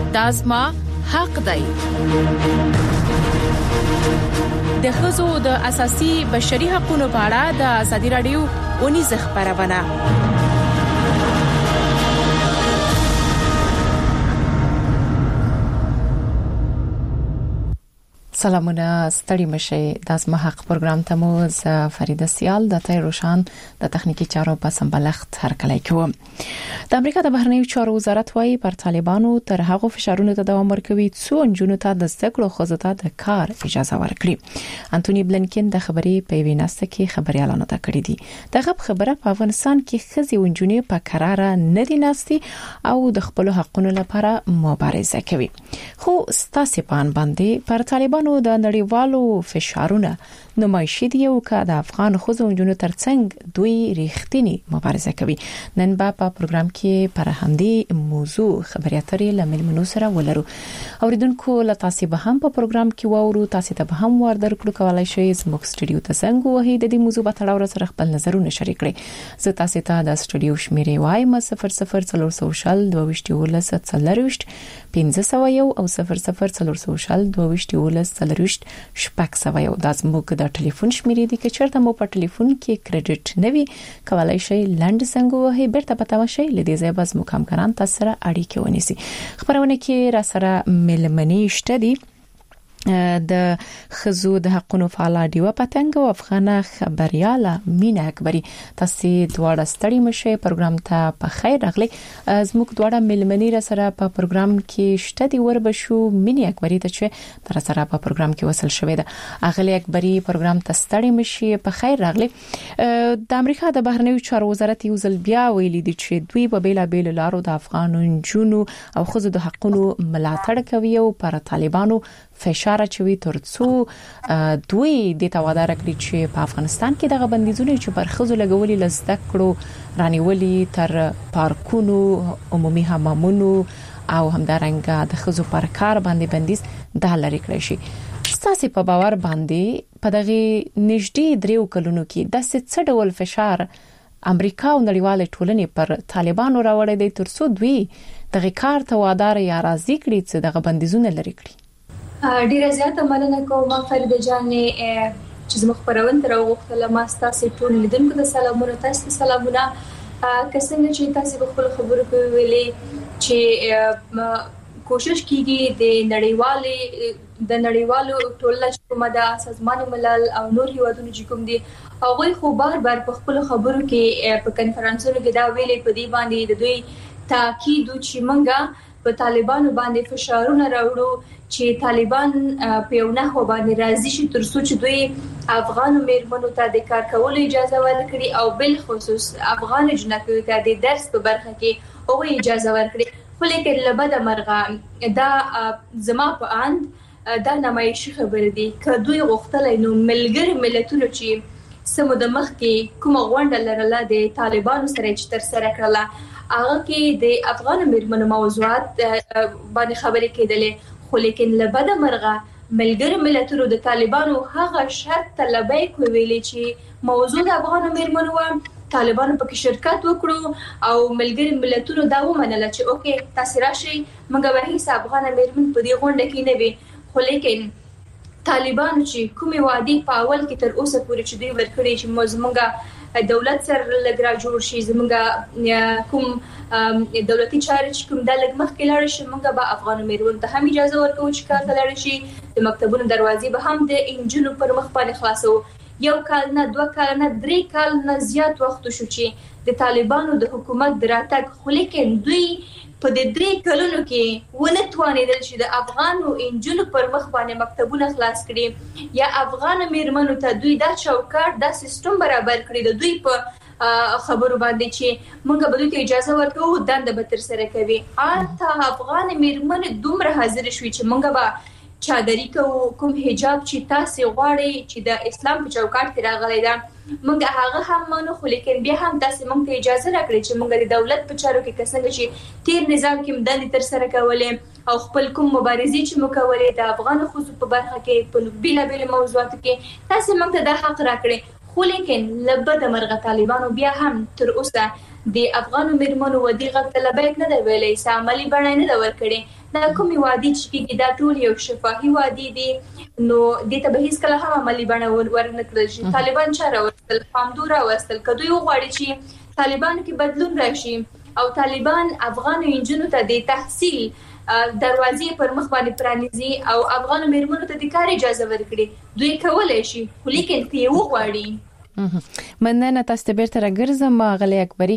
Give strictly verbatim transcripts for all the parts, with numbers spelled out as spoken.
دا زما حق دی. د ښځو د اساسي بشري حقوقو په اړه د ازادي رادیو اونیزه خبرونه. سلامونه، ستړي مشي. د ازما حق پروګرام ته مو ز فریده سیال د تای روشان د تخنیکی چارو په سمبلخت هر کله کوم. د امریکا د بهرنیو چارو وزارت وايي پر طالبانو تر هغه فشارونو ته دوام ورکوي څو انجونو ته د زده خزو ته د کار اجازه ورکړي. انټونی بلنکن د خبري په ویناسته کې خبري اعلان کړی دی. دغه خبره په افغانستان کې خزي انجونې په قراره نه دي ناستي او د خپل حقونو لپاره مبارزه کوي. خو ستاسو په ان باندې پر طالبانو د نړیوالو فشارونه نمایشي دی او که د افغان خوځو انجونو ترڅنګ دوی ریښتینی مبارزه کوي. نن با په پروګرام کې پر همدې موضوع خبري اترې لمل منو سره ولرو. اوریدونکو له تاسو به هم په پروګرام کې وورو، تاسو ته به هم ور درکړو کولای شئ زموږ سټوډیو ته څنګه وهي د دې موضوع په تړاو سره خپل نظرونه شریک کړئ. زه تاسو ته د سټوډیو شمیرې وایم صفر صفر څلور سوشل دوه وشتي ولس څلروشت پنځه سوه یو او صفر صفر څلور سوشل دوه وشتي ولس څلروشت شپږ سوه یو. د زموږ د ټلیفون شمیرې دي چې چرته مو په ټلیفون کې کریډټ نوي کولای شئ لاند څنګه وهي بیرته پتا وشي لدې ځای باز مکمکران تاسو سره اړیکه ونیسي. خبرونه کې را سره ملمنې شته دي د خزو د حقونو فعال دیو پتنګ او افغانه خبرياله مینا اکبری. تاسو دواړه ستړي مشه پروګرام ته په خیر راغلي. زموږ دواړه ملمنې را سره په پروګرام کې شته دي. وربشو مینا اکبری ته چې تر سره په پروګرام کې وصل شوې ده. اغلی اکبری پروګرام ته ستړي مشه په خیر راغلي. د امریکا د بهرنیو چارو وزارت یو ځل بیا ویلي دي چې دوی په بیلا بیل لارو د افغانو جنونو او خزو د حقونو ملاتړ کوي او پر طالبانو فشار چوي ترڅو دوی د توادار کړی چې په افغانستان کې دغه بندیزونه چې پر خزو لګولي لزده کړو رانیولي تر پارکونو عمومي حمامونو او همدارنګه د خزو پر کار باندې بندیز د لری کړی شي. تاسو په باور باندې په دغه نږدې دریو کلونو کې د څه ډول فشار امریکا او نړیواله ټولنې پر طالبانو راوړی دی ترڅو دوی دغه کار توادار یا راضي کړي چې دغه بندیزونه لری کړي؟ ډیره زیاته مننه کوم فریده جانې چې زموږ خبرونه تر وغوښتله. ما تاسو ټول لیدونکو ته سلامونه. تاسو سلامونه. که څنګه چې تاسو په خپل خبرو کې ویلي چې کوشش کیږي د نړیوالې د نړیوالو ټولنې کومه د سازمان ملل او نور هیوادونو چې کوم دي هغه خو بار بار په خپل خبرو کې په کانفرنسونو کې دا ویلي په دې باندې د دوی تاکید چې منګه په طالبانو باندې فشارونه راوړو چې طالبان په یو نحو باندې راضي شي ترڅو چې دوی افغان میرمنو ته د کار کولو اجازه ورکړي او بل خصوص افغان جنکو ته د درس په برخه کې او اجازه ورکړي. خو لیکن لبد مرغه دا زما په اند دا نمایشي خبره دي که دوی غوښتل نو ملګری ملتونو چې سمو د مخ کې کومه غونډه لرله د طالبانو سره چې تر سره کړله هغه کې د افغان میرمنو موضوعات باندې خبرې کېدلې. خو لیکن لبد مرغه ملګری ملتونو د طالبانو هغه شرط طلبای کوي چې موضوع د افغان میرمنو و طالبانو پکې شرکت وکړو او ملګری ملتونو دا ومنله چې اوکې تاسو راشي موږ به هیڅ افغان میرمن په دې غونډه کې نه وي. خو لیکن طالبانو چې کومې وعده په اول کې تر اوسه پورې چې دوی ورکړي چې موږ دولت سره لګرا جوړ شي زموږ کوم دولتي چارې چې کوم د لګمخ کې لاړ شي موږ به افغان میرمنو ته هم اجازه ورکوو چې کار ته لاړ شي. د مکتبونو دروازې به هم د انجونو پر مخ باندې خلاصو. یو کال نه دوه کال نه درې کال نه زیات وخت شو چې د طالبانو د حکومت دراتګ. خو لیکن دوی په دې درې کلونو کې ونه توانیدل چې د افغانو انجونو پر مخ باندې مکتبونه خلاص کړي یا افغان میرمنو ته دوی دا چوکاټ دا سیستم برابر کړي د دوی په خبرو باندې چې موږ به دوی ته اجازه ورکوو دنده به تر سره کوي. حتی افغان میرمن دومره حاضر شوي چې موږ به چادري کوو کوم حجاب چې تاسو غواړئ چې د اسلام په چوکاټ کې راغلی ده موږ هغه هم منو. خو لیکن بیا هم تاسو موږ ته اجازه راکړئ چې موږ د دولت په چارو کې څنګه چې تیر نظام کې مدد تر سره کولې او خپل کوم مبارزې چې مو کولې د افغان خصوص په برخه کې په بیلا بیل موضوعاتو کې تاسو موږ ته د حق راکړئ. خو لیکن لبد مرغه طالبانو بیا هم تر اوسه د افغان میرمنو ودی غږ ته لبیک نه دی ویلي، ساملی بڼه نه دا ورکړي. دا کومي وادي چې دا ټول یو شفاهي وادي دي، نو د ته به هیڅ کله هم عملی بڼه ورنه کړل شي. طالبان چاره ورسل پامدورا ورسل کدوې وغواړي چې طالبان کې بدلون راشي او طالبان افغان انجنونو ته د تحصیل دروازې پر مخ باندې پرانیزي او افغان میرمنو ته د کار اجازه ورکړي، دوی کولای شي، خو لیکن که یې وغواړي. مننه تاسو ته بیرته راګرځم غلې اکبري.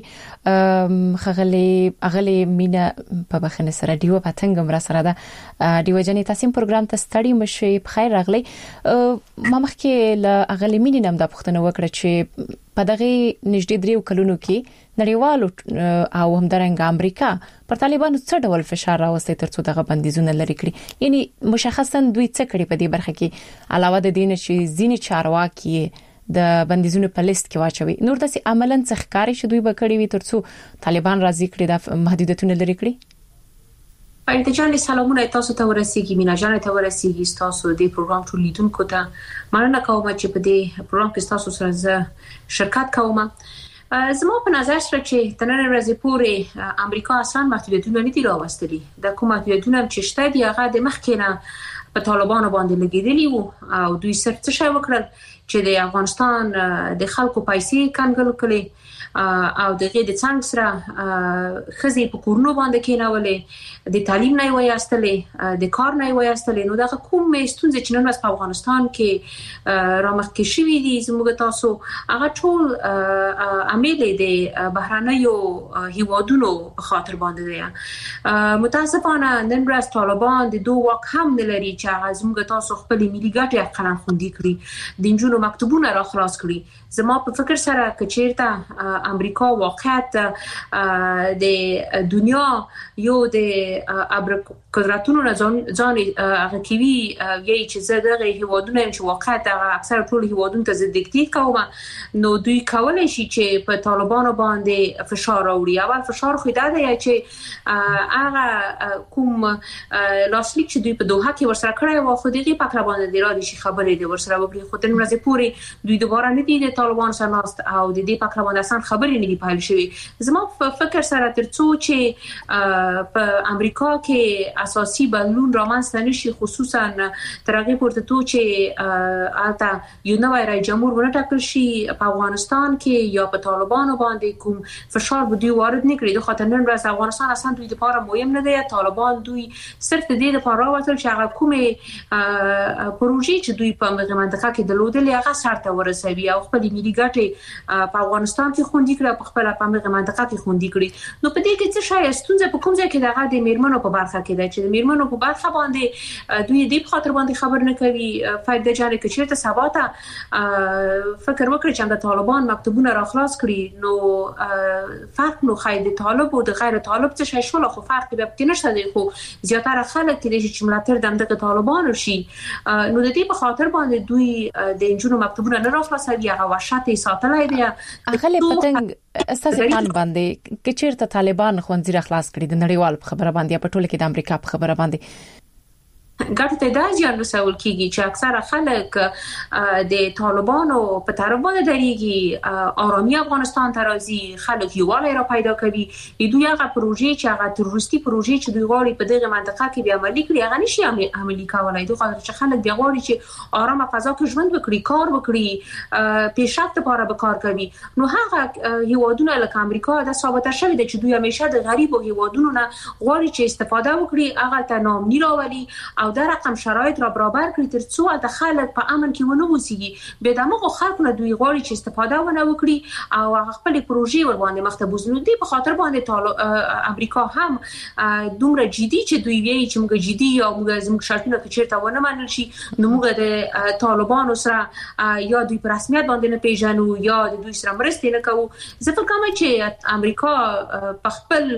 خغلې اغلې مینا په بخنه سره دیو پتنګ مر سره ده دیو جنې تاسو پروګرام ته ستړي مشي په خیر راغلي. ما مخکې ل اغلې مینې نم د پښتنه وکړه چې په دغه نږدې دریو کلونو کې نړیوال او همدارنګ امریکا پر طالبانو څه ډول فشار راوستي ترڅو دغه بندیزونه لري کړي، یعنی مشخصا دوی څه کړي په دې برخه کې علاوه د دین چې ځینی چارواکي د بندیزونو په لیست کې واچوي، نور داسې عملاً څه ښکاری چې دوی به کړی وي ترڅو طالبان راضي کړي د محدودیتونه لري کړي؟ فرید جان سلامونه تاسو ته ورسیږي، مینا جان ته ورسیږي، تاسو د پروګرام ټول لیدونکو ته مننه کوم چې په دې پروګرام کې تاسو سره شرکت کوم. زما په نظر سره چې تنن ورځې پورې امریکا اصلا محدودیتونه نه دي راوستلي، د کوم محدودیتونه چې شته دي هغه د مخکینه په طالبانو باندې لګیدلی وو او دوی صرف څه شی وکړل چې د افغانستان د خلکو پیسې کنګل کړي او دغه د څنګه سره خزي په کورونو باندې کېناولې، د تعلیم نه وایستلې، د کار نه وایستلې. نو دا کوم ستونزې چې نن ورځ په افغانستان کې رامخکې شوې دي زموږ تاسو هغه ټول عامل د بهرانيو هیوادونو په خاطر باندې دي. متاسفانه نن ورځ طالبان د دوه واک هم نه لري چې هغه زموږ تاسو خپل ملي ګټې قلم خوندي کړي، د انجونو مکتوبونه را خلاص کړي. زما په فکر سره کچیرته امریکا واقعیت د دنیا یو د ابر قدرتونو نه ځان هغه کوي یی چې زړه هیوادونه چې واقعیت اکثر ټول هیوادونو ته زده دیکټیټ کوم، نو دوی کولای شي چې په طالبانو باندې فشار راوړي. اول فشار خو دا دی چې هغه کوم لاسلیک چې دوی په دوحه کې ورسره کړی و خو دغه پکړه باندې د رادي شي خبرې دي ورسره وکړي، خو تر ورځې پورې دوی دوباره نه دي د طالبان سره ناست او د دې پکړه باندې اسان خبرې نه دی پایل شوی. زما په فکر سره ترڅو چې په امریکا کې اساسي بدلون رامنځته نشي، خصوصا تر هغه پورته تو چې البته یو نوی رئیس جمهور ورټاکل شي په افغانستان کې یا په طالبانو باندې کوم فشار به دوی وارد نکړي، د خاطر نن ورځ افغانستان اصلا دوی لپاره مهم نه دی. طالبان دوی صرف د دې لپاره راوتل چې هغه کومه پروژې چې دوی په منطقه کې درلودل هغه سرته ورسوي او خپل ملي ګټې په افغانستان کې خوندي کړي، په خپل په منطقه کې خوندي کړي. نو په دې کې څه شای ستونزه په کوم ځای کې دغه د میرمنو په برخه کې ده چې د میرمنو په برخه باندې دوی دې په خاطر باندې خبر نه کوي. فائدہ جان کې چیرته سباته فکر وکړي چې د طالبان مکتوبونه را خلاص کړي، نو فرق نو خای د طالب او د غیر طالب څه شای شول، خو فرق به پکې نشته دی. خو زیاتره خلک چې ملاتړ د دغه طالبانو شي، نو د دې په خاطر باندې دوی د انجونو مکتوبونه نه را خلاصوي، هغه وشته ساتلای دی. اخلي پتنګ اساسي پلان باندې کې چیرته طالبان خوندې را خلاص کړي د نړیوال په خبره باندې په ټوله کې د امریکا په خبره باندې ګټه ته دا ځان رسول کیږي چې اکثره خلک د طالبانو په طرف باندې درېږي، آرامي افغانستان ته راځي، خلک یووالی را پیدا کوي. دوی هغه پروژې چې هغه تروریستي پروژې چې دوی غواړي په دغه منطقه کې بیا عملي کړي هغه نشي عملي کولای. دوی غواړي چې خلک بیا غواړي چې آرام فضا کې ژوند وکړي، کار وکړي، پیشرفت لپاره به کار کوي. نو هغه هیوادونه لکه امریکا دا ثابت شوی دی چې دوی همیشه د غریب او هیوادونو نه غواړي چې استفاده وکړي، هغه ته نامني راولي او دا رقم شرایط را برابر کړی ترڅو د خلک په امن کې ونه اوسېږي. به دماغ خلک نه دوی غواړي چې استفاده ونه وکړي او هغه خپل پروژې ور باندې مخته بوزنو دي. په خاطر باندې امریکا هم دومره جدي چې دوی وایي چې موږ جدي یا موږ زموږ شرطونه چیرته ونه منل شي، نو موږ د طالبانو سره یا دوی په رسمیت باندې نه پیژنو یا د دوی سره مرسته نه کوو. زه فکر کوم چې امریکا په خپل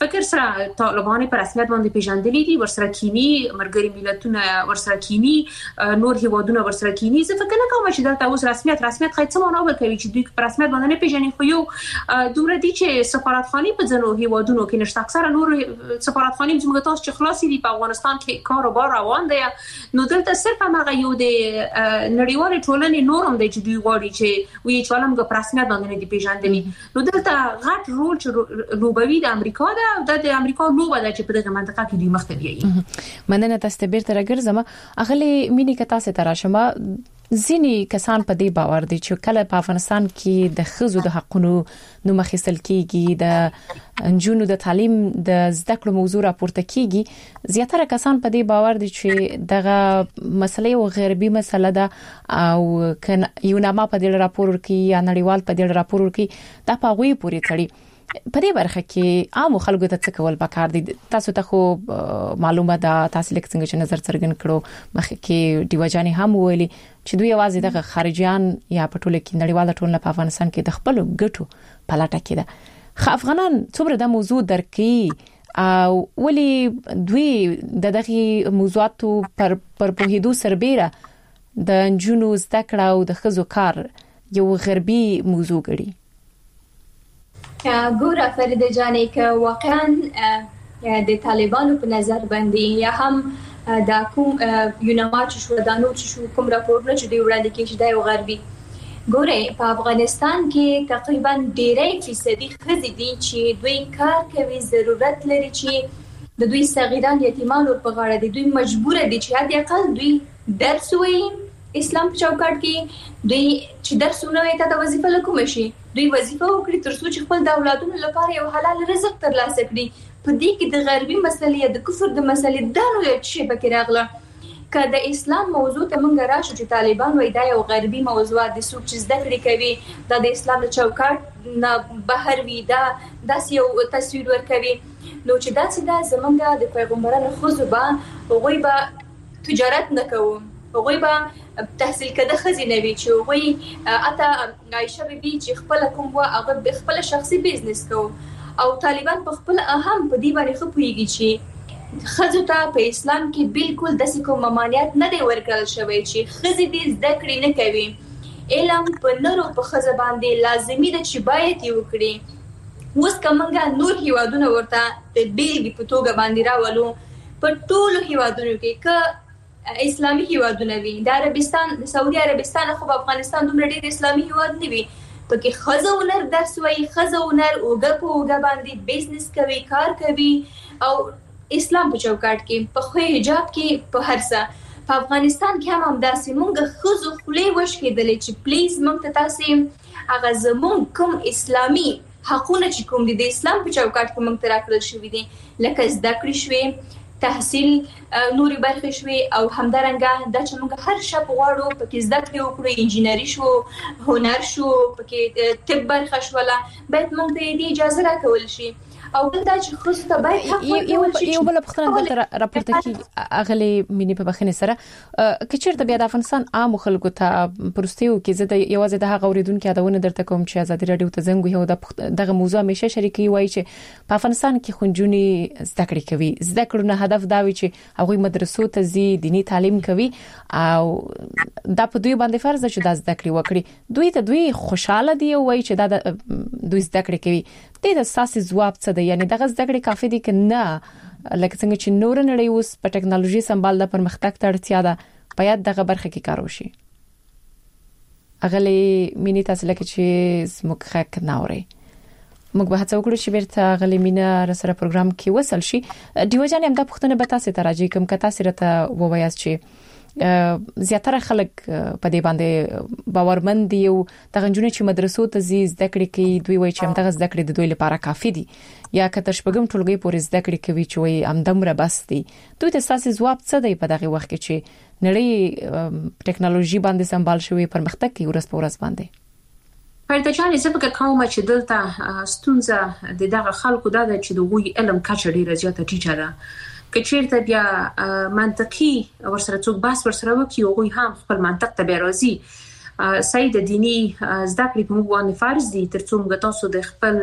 فکر سره طالبان په رسمیت باندې پیژندلې دي ورسره کینی مرګري ملتونه ورسره کینی نور هیوادونه ورسره کینی زه فکر نه کوم چې دا اوس رسمیت رسمیت خای څه معنی ورکوي چې دوی په رسمیت باندې نه پیژني خو یو دومره دي چې سفارتخانه په ځنو هیوادونو کې نشته اکثره نور سفارتخانه زموږ تاسو چې خلاصې دي په افغانستان کې کاروبار روان دی نو دلته صرف هغه یو د نړیوال ټولنې نورم دی چې دوی غواړي چې وی چې ولهم په رسمیت باندې نه دي پیژندلې نو دلته غټ رول چې لوبوي د امریکا دا د امریکا لوبه ده چې په دغه منطقه کې دوی مخته بیایي مننه تاسو ته بیرته راګرځم اغلی مینی کتا سه تراشمه ځینی کسان په دې باور دي چې کله په افغانستان کې د خزو د حقونو نو مخېسل کیږي د انجونو د تعلیم د زده کړو موضوع راپورته کیږي زیاتره کسان په دې باور دي چې دغه مسلې او غیربي مسله ده او یو نامه په دې راپور کې یا نړیوال په دې راپور کې دا په غوي پوری تړي په دې برخه کې عام خلکو ته څه کول پکار دي تاسو ته خو معلومه ده تاسو لیک څنګه چې نظر څرګند کړو مخکې کې دیوجاني هم ویلي چې دوی आवाज د خارجيان یا په ټوله کې نړیواله ټولنه په افغانستان کې د خپل ګټو په لټه کې ده خو افغانان څومره د موضوع درکې او ولی دوی د دغه موضوعاتو پر پر پوهیدو سربېره د جنونو زده کړه او د خزو کار یو غربي موضوع ګڼي ګوره فریده جانې که واقعا د طالبانو په نظر باندې یا هم د کوم یونما چې شو د نور چې شو کوم راپورونه چې دی وړاندې کیږي د یو غربي ګوره په افغانستان کې تقریبا ډیری فیصدي خزې دي چې دوی کار کوي ضرورت لري چې د دوی صغیران یتیمان ور په غاړه دي دوی مجبور دي چې هدي اقل دوی درس وایي اسلام په چوکاټ کې دوی چې درسونه وي ته د وظیفه لکوم شي دوی وظیفه وکړي تر څو چې خپل د اولادونو لپاره یو حلال رزق ترلاسه کړي په دې کې د غربي مسلې د کفر د مسلې د نو یو شی پکې راغله که د اسلام موضوع ته مونږ راشو چې طالبان وایي دا یو غربي موضوع د څوک چې زده کړې کوي دا د اسلام د چوکاټ نه بهر وي دا داسې یو تصویر ورکوي نو چې داسې دا زمونږ د پیغمبرانو خزو به هغوی به تجارت نه کوو هغوی به تحصیل کده خزینه وی چې هغوی اته عائشه بیبي چې خپل کوم وا هغه خپل شخصي بزنس کو او طالبان په خپل اهم په دی باندې خپويږي چې خزو ته په اسلام کې بالکل د کوم ممانعت نه دی ورکړل شوی چې خزې دې زده کړې نه کوي علم په نورو په خزه باندې لازمي ده چې باید یې وکړي اوس کومه نور هیوادونه ورته د بیلګې په توګه باندې راولو په ټولو هیوادونو کې ک اسلامي هیوادونه وي د عربستان د سعودي عربستان خو په افغانستان دومره ډېر اسلامي هیواد نه وي پکې خزه ونر درس وایي خزه ونر اوګه په اوګه باندې بزنس کوي کار کوي او اسلام په چوکاټ کې په خو حجاب کې په هر څه په افغانستان کې هم همداسې مونږ خزو خولې وش کېدلې چې پلیز مونږ ته تاسو هغه زمون کوم اسلامي حقونه چې کوم دي د اسلام په چوکاټ کې مونږ ته راکړل شوی دي لکه زده کړې شوي تحصیل نوري برخې شوي او همدارنګه د چې موږ هر شپ غواړو پکې زده کړې وکړو انجینری شو هنر شو پکې طب برخه شوله باید موږ ته دې اجازه راکول شي او دا چې خصوص ته باید حق ورکړل شي یو بل پختنه د راپورته کې اغلی مینی په بخنه سره کچېرته بیا د افغانستان عام خلکو ته پرستیو کې زده یوازې د هغه اوریدونکو یادونه درته کوم چې ازادي رادیو ته زنګ یو دغه موضوع همیشه شریکي وایي چې په افغانستان کې خنجونی زده کړې کوي زده کړو نه هدف دا وي چې هغه مدرسو ته زی دینی تعلیم کوي او دا په دوی باندې فرض ده چې دا زده کړې وکړي دوی ته دوی خوشاله دي وایي چې دا دوی زده کړې کوي د اساسي ځواب څه دی یعنی دغه زده کړې کافي دي که نه لکه څنګه چې نور نړۍ اوس په ټکنالوژي سمبال د پرمختګ ته اړتیا ده باید دغه برخه کې کار وشي اغلی مینی تاسو لکه چې زموږ خک ناوري موږ به هڅه وکړو چې بیرته اغلی مینا سره پروګرام کې وصل شي دیوجان هم د پښتنه به تاسو ته راځي کوم که تاسو راته ووایاست چې زیاتره خلک په دې باندې باورمند دي او د غنجونې چې مدرسو ته زی زده کړې کوي دوی وایي چې هم دغه زده کړې د دوی لپاره کافي دي یا کتر شپږم ټولګي پورې زده کړې کوي چې وایي هم دمره بس دي دوی ته اساسي ځواب څه دی په دغه وخت کې چې نړۍ ټکنالوژي باندې سمبال شوی پرمختګ کوي ورځ په ورځ باندې فرته جان زه فکر کوم چې دلته ستونزه د دغه خلکو دا چې د وی علم کچه ډیره زیاته ټیټه ده کچېرته بیا منطقي ورسره څوک بحث ورسره وکي او هم خپل منطق ته بیا راځي سید دینی زده کړې په موږ باندې فرض دي ترڅو موږ تاسو د خپل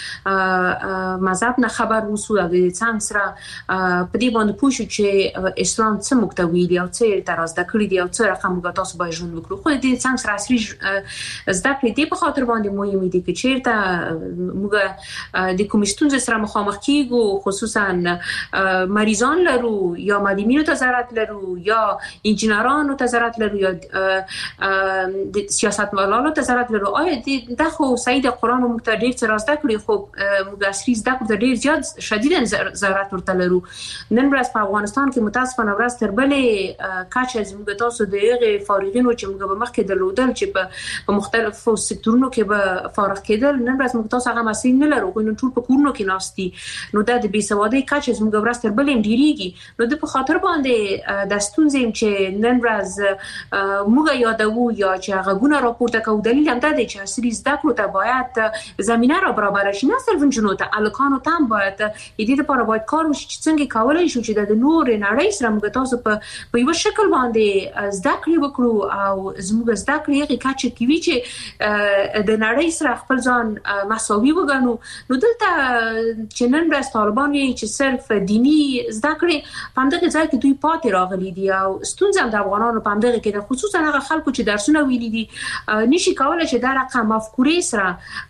مذهب نه خبر وسو او د څنګه سره په دې باندې پوښتنه چې اسلام څه موږ ته ویلي او څه تر زده کړې دي او څه رقم موږ تاسو باید ژوند وکړو. خو دې څنګه سره اصلي زده کړې دي په خاطر باندې مهمه دي چې چیرته موږ د کومستون سره مخامخ کیږو، خصوصا مریضان لرو یا مدیمینو ته ضرورت لرو یا انجینرانو ته ضرورت لرو یا د سیاستمدارانو ته ضرورت لرو. آیا د خو سید قرآن موږ ته ډیر څه راسته کړی خو موږ اصلي زده کړې ډیر زیات شدیدا ضرورت ورته لرو. نن ورځ په افغانستان کې متاسفانه ورځ تر بلې کاچه زموږ تاسو د هغه فارغینو چې موږ به مخکې درلودل چې په مختلفو سکتورونو کې به فارغ کېدل، نن ورځ موږ تاسو هغه مسایل نه لرو. نو ټول په کورونو کې ناستي، نو د بې سوادۍ کچه زموږ ورځ تر بلې ډیریږي. نو د په خاطر باندې د ستونزې چې نن ورځ موږ یادوو یا چې هغه غونه راپورته کوو، دلیل هم دا دی چې اصلي زده کړو ته باید زمينه را برابر شي، نه صرف جنونو ته الکانو ته هم باید دې لپاره باید کار وشي چې څنګه کولای شو چې د نور نړۍ سره موږ تاسو په په یو شکل باندې زده کړې وکړو او زموږ زده کړې هغه کچه کې وي چې د نړۍ سره خپل ځان مساوي وګڼو. نو دلته چې نن ورځ طالبان وی چې صرف دینی زده کړې په دغه ځای کې دوی پاتې راغلي دي او ستونزه د افغانانو په دغه کې د خصوصا هغه خلکو چې درسونه ویلي دي نشي کولای چې دا رقم مفکورې سره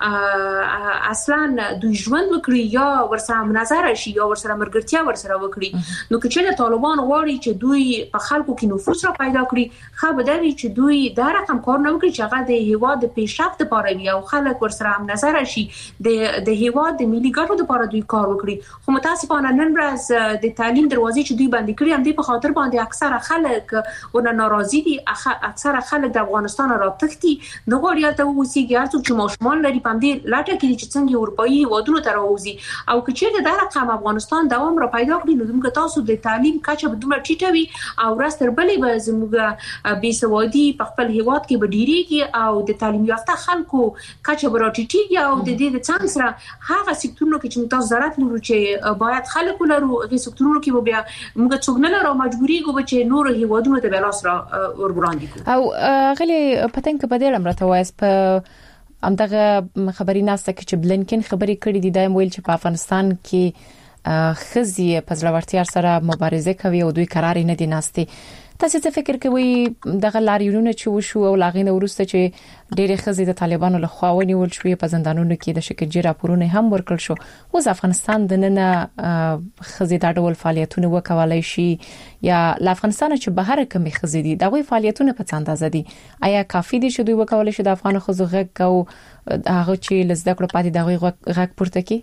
اصلا دوی ژوند وکړي یا ورسره مناظره شي یا ورسره مرګرتیا ورسره وکړي. نو که چې طالبان غواړي چې دوی په خلکو کې نفوذ را پیدا کړي، خو به دا وي چې دوی دا رقم کار نه وکړي چې هغه د هیواد د پیشرفت لپاره وي او خلک ورسره مناظره شي د د هیواد د ملي ګټو لپاره دوی کار وکړي. خو متاسفانه نن ورځ د تعلیم دروازې چې دوی باندې کړی هم دي په خاطر باندې اکثره خلک ونه ناراضي دي، اکثره خلک د افغانستان راټکتي د غوړیا ته وسیږي هر څوک چې ماشومان لري په دې لاټه کې چې څنګه اروپאי هیوادونو ته راوځي او که چیرته دا رقم افغانستان دوام را پیدا کړي نو موږ تاسو د تعلیم کچه به دومره ټیټه وي او راستر بلې به زموږ بې سوادي په خپل هیواد کې به ډیریږي او د تعلیم یافته خلکو کچه به راټیټیږي او د دې د څنګه سره هغه سکتورونو کې چې موږ تاسو ضرورت لرو چې باید خلک ولرو هغه سکتورونو کې به بیا موږ څوک نه لرو مجبوري ګو چې نور هیوادونو ته بلاس را وربراندي او غلي پتن کې بدل امر ته وایس په امدغه خبري ناسته کې چې بلنکن خبري کړې دي دایم ویل چې په افغانستان کې خزي په ځلورتیا سره مبارزه کوي او دوی قرار نه دي ناستي. تاسو څه فکر کوئ دغه لاریونونه چې وشو او لاغینه ورسته چې ډېرې خزي د طالبانو له خوا ونیول شوې په زندانونو کې د شکنجې راپورونه هم ورکړل شو، اوس افغانستان د نن خزي د ډول فعالیتونه وکولای شي یا ل افغانستان چې بهر کومې خزي دي دغه فعالیتونه په څه اندازه دي؟ آیا کافي دي چې دوی وکولای شي د افغان خزو غږ او هغه چې لزده کړو پاتې دغه غږ پورته کړي؟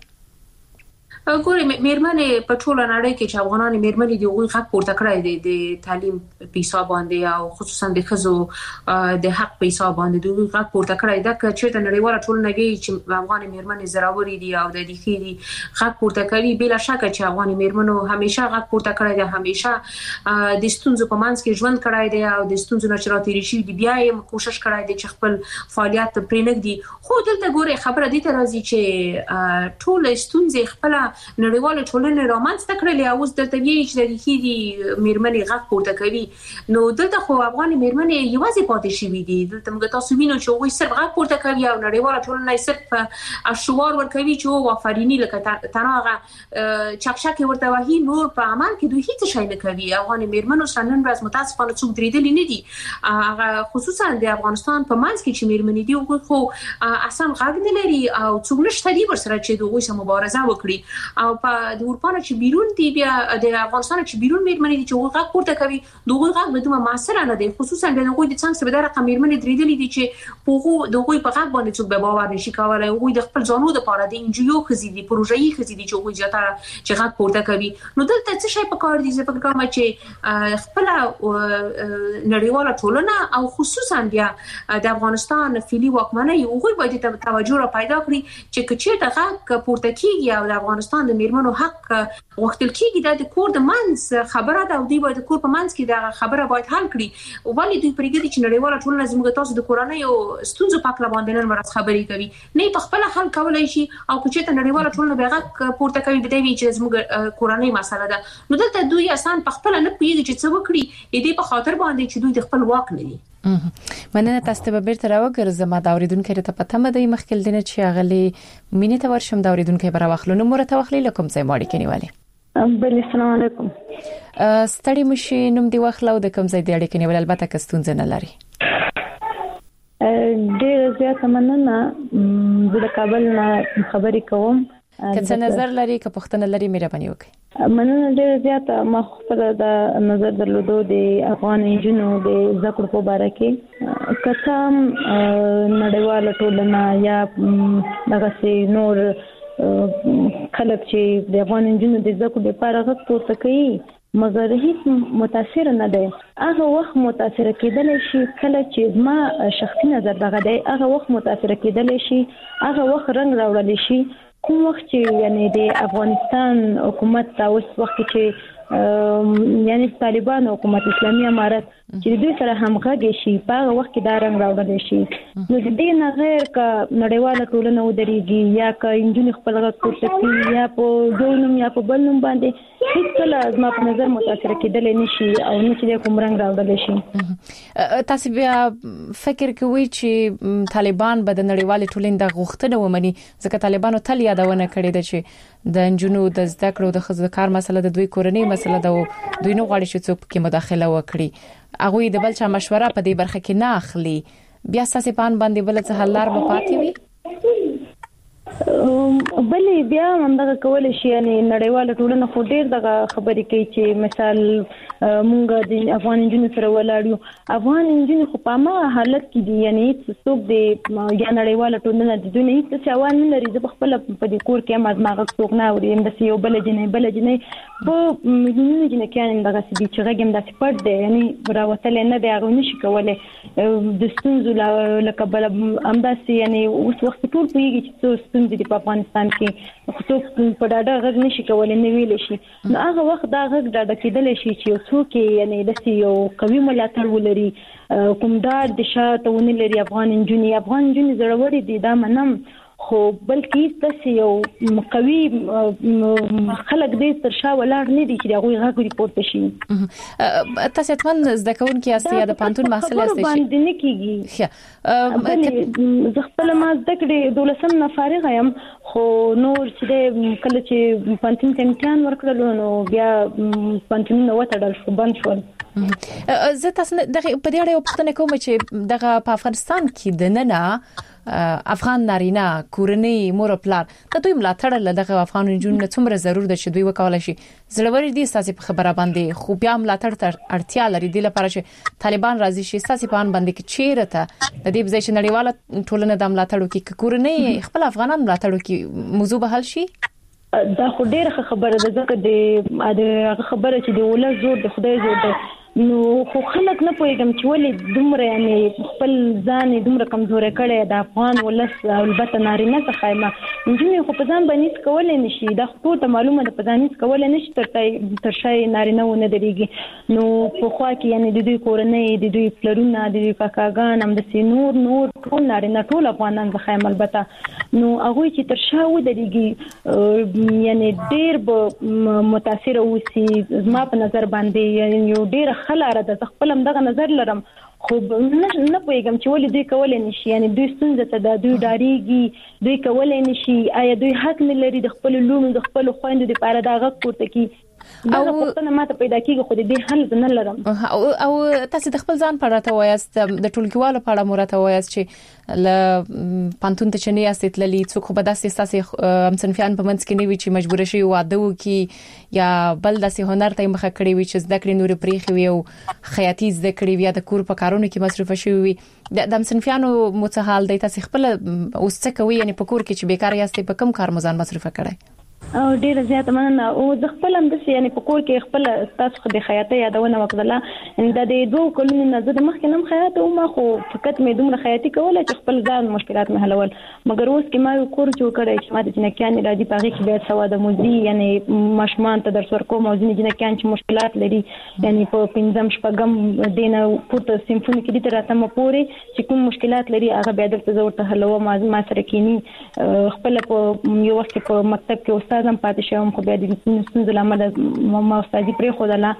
ګوري میرمنې په ټوله نړۍ کې چې افغانان میرمنې دی غوښ حق پورته کړی دی د تعلیم په حساب باندې او خصوصا د خزو د حق په حساب باندې دوی حق پورته کړی دا چې د نړیواله ټولنه کې چې افغان میرمنې زراوري دي او د دې خېری حق پورته کوي بلا شک چې افغان میرمنو همیشه حق پورته کړی دی، همیشه د ستونزو په منځ کې ژوند کړی دی او د ستونزو نه چرته ریشي دی بیا یې کوشش کړی دی چې خپل فعالیت پرېنګدي. خو دلته ګوري خبره دي ته راځي چې ټول ستونزې خپل نړیواله ټولنه رامنځته کړلې او اوس دلته وی چې د خېری میرمنې غږ پورته کوي. نو دلته خو افغان میرمنې یوازې پاتې شي دي، دلته موږ تاسو وینو چې وایي صرف غږ پورته کوي او نړیواله ټولنه صرف اشوار ورکوي چې او افرینی لکه تناغه چکشک ورته وایي، نور په عمل کې دوی هیڅ شي نه کوي. افغان میرمنو سره نن ورځ متاسفانه څوک درېدل نه دي، خصوصا د افغانستان په منځ کې چې میرمنې دي خو اصلا غږ نه لري او څوک نشته دي ورسره چې دوی سره مبارزه وکړي. او په د اروپا نه چې بیرون دی بیا د افغانستان چې بیرون میرمنې دي چې غږ پورته کوي دوی غږ به دوه موثر نه دي، خصوصا د نوې د څنګه به د رقم میرمنې درېدلې دي چې پوغو دوی په غږ باندې څوک به باور نشي کولای. دوی د خپل ځانو د لپاره د انجیو خزي دي پروژې خزي دي چې دوی زیاتره چې غږ پورته کوي. نو دلته څه شي په کار دي چې په کومه چې خپل نړیواله ټولنه او خصوصا بیا د افغانستان فعلی واکمنۍ دوی باید توجه را پیدا کړي چې کچې د غږ پورته کیږي او د افغانستان د میرمنو حق وختل کیږي د کور د منځ خبره ده او دوی باید کور په منځ کې د خبره باید حل کړي. ولی دوی پرېږدي چې نړیواله ټولنه زموږ تاسو د کورنۍ او ستونزو په اړه باندې نن ورځ خبرې کوي نه په خپل حل کولای شي او چې ته نړیواله ټولنه به غږ پورته کوي به دی چې زموږ کورنۍ مسله ده. نو دلته دوی اسان په خپل نه پیږي چې څه وکړي دې په خاطر باندې چې دوی د خپل واک نه دي. مننه تاسو ته بیرته راوګرځم دا اوریدونکو ته پته مده مخکل دینه چې اغلی مینه ته ورشم دا اوریدونکو بر واخلو نو مرته واخلې لکم ځای ماړي کنيواله بل السلام علیکم ستړي مشي نوم دی واخلو د کوم ځای دی اړیکې نیول البته کستون نه لري ډیر زیات مننه د کابل خبرې کوم که څه نظر لري که پښتنه لري مهرباني وکړئ مننه ډیر زیات ما خپل د نظر درلودو د افغان انجینو د ذکر په اړه کې کتام نړیواله ټولنه یا دغه سي نور خلک چې د افغان انجینو د ذکر لپاره غوښتل پورته کوي مګر هیڅ متاثر نه دی هغه وخت متاثر کېدل شي کله چې ما شخصي نظر دغه دی هغه وخت متاثر کېدل شي هغه وخت رنگ راوړل شي کوم وخت چې یعنی د افغانستان حکومت تاسو وخت چې یعنی طالبان حکومت اسلامي امارت چې دوی سره همغږي شي په هغه وخت کې دا رنگ راوړل شي نو د دې نه غیر ک نړیواله ټولنه ودرېږي یا ک انجن خپل غږ کوي یا په ځونم یا په بلنوم باندې هیڅ کله زما په نظر متاثر کېدل نشي او نه چې کوم رنگ راوړل شي تاسو بیا فکر کوئ چې طالبان به د نړیوالې ټولنې د غوښتنه ومني ځکه طالبانو تل یادونه کړې ده چې د انجنونو د زده کړو د خزو کار مسله د دوی کورنۍ مسله ده دوی نه غواړي چې څوک کې مداخله وکړي هغه د بل چا مشوره په دې برخه کې نه اخلي بیا ساسې پان باندې بل څه حل لار به پاتې وي بلې بیا همدغه کول شي یعنی نړیواله ټولنه خو ډیر دغه خبرې کوي چې مثال مونږ د افغان انجینو سره ولاړو افغان انجینو خو په ما حالت کې دي یعنی څوک د یا نړیواله ټولنه د دنیا هیڅ څوان نه لري د خپل په دې کور کې ما ماغه څوک نه اوري د یو بل جنې بل جنې په مجنون جنې کې دغه سدي چې غږم د سپورت دی یعنی راوتل نه دی هغه نشي کولای د ستونزو لکه بل امداسي یعنی اوس وخت ټول پیږي چې ستونزې په افغانستان کې خو په ډاډه غږ نشي کولای نه ویل شي نو هغه وخت دا غږ ډاډه کېدل شي چې څوک یعنی د یو قوي ملاتړ ولري کوم ډاډ د شاته ونی لري افغان انجونی افغان انجونی زړوري دي دا منم خو بلکې تاسو یو قوي خلک دې تر شا ولاړ نه دي چې هغه غږ ریپورت شي تاسو ته زده کوونکي یاست یا د پانتون محصل یاست باندې نه کیږي زه خپل ما زده کړې دولسم نه فارغ یم خو نور چې کله چې پانتون ته امتحان ورکړل نو بیا پانتون نو وټړل شو بند شول زه تاسو دغه په دې اړه پوښتنه کوم چې دغه په افغانستان کې د نننه افغان نارینه کورنۍ مور پلار د دوی ملاتړ له افغان جنونو څومره ضرور ده چې دوی وکولای شي زړور دي ساسي په خبره باندې خو بیا ملاتړ تر اړتیا لري د لپاره چې طالبان راضي شي ساسي په ان باندې کې چیرته د دې بځای چې نړیواله ټولنه د ملاتړ کې کورنۍ خپل افغانان ملاتړ کې موضوع به حل شي دا خو ډیره خبره ده ځکه د خبره چې د ولر زور د خدای زور ده نو خو خلک نه پوهیږم چې ولې دومره یعنی خپل ځان دومره کمزوري کړي د افغان ولس البته نارینه څخه ما انجنیر خو په ځان باندې کولای نشي دا خو ته معلومه ده په ځان هیڅ کولای نشي تر تر شای نارینه ونه درېږي نو په خوا کې یعنی د دوی کورنۍ د دوی پلرونه د دوی کاکاګان هم د سینور نور ټول نارینه ټول افغانان ځخه البته نو هغه چې تر شا و درېږي یعنی ډېر به متاثر اوسي زما په نظر باندې یعنی یو ډېر خلاره ده خپل هم دغه نظر لرم خو نه نه پوهیږم چې ولې دوی کولای نشي یعنی دوی ستونزه ته د دوی ډاریږي دوی کولای نشي آیا دوی حق نه لري د خپل لومو د خپل خويندو لپاره دا غږ پورته کی دا پښتنه ماته پیدا کیږي خو دې حل نه لرم او او تاسو د خپل ځان په اړه ته وایاست د ټولګیوالو په اړه مرته وایاست چې ل پانتون ته چني است للی څوک به داسې تاسو هم صنفیان په منځ کې نیوي چې مجبور شي واده وکي یا بل داسې هنر ته مخه کړی وي چې زده کړې نور پریخي وي او خیاطي زده کړې وي د کور په کارونو کې مصرف شي وي د هم صنفیانو متحال دی تاسو خپل اوس څه کوي یعنی په کور کې چې بیکار یاست په کم کار مزان مصرف کړئ او ډیر زیات مننه او د خپل هم د یعنی په کور کې خپل تاسو د خیاطه یادونه وکړه ان د دې دوه کلونو نه زه د مخکې نم خیاطه او ما خو فقط مې دومره خیاطي کوله چې خپل ځان مشکلات مې حلول مګر اوس کې ما یو کور جوړ کړی چې ما د جنکیان راځي پاره کې بیا سواده موزي یعنی مشمان ته در سر کوم او ځینې جنکیان چې مشکلات لري یعنی په پنځم شپږم دینه پورته سیمفونی کې د راته مو پوري چې کوم مشکلات لري هغه بیا درته ضرورت حلوه ما ما سره کینی خپل په یو وخت په مکتب کې استاد هم پاتې شوم خو بیا د ستونزو لامل ما استادي پرې خو دلا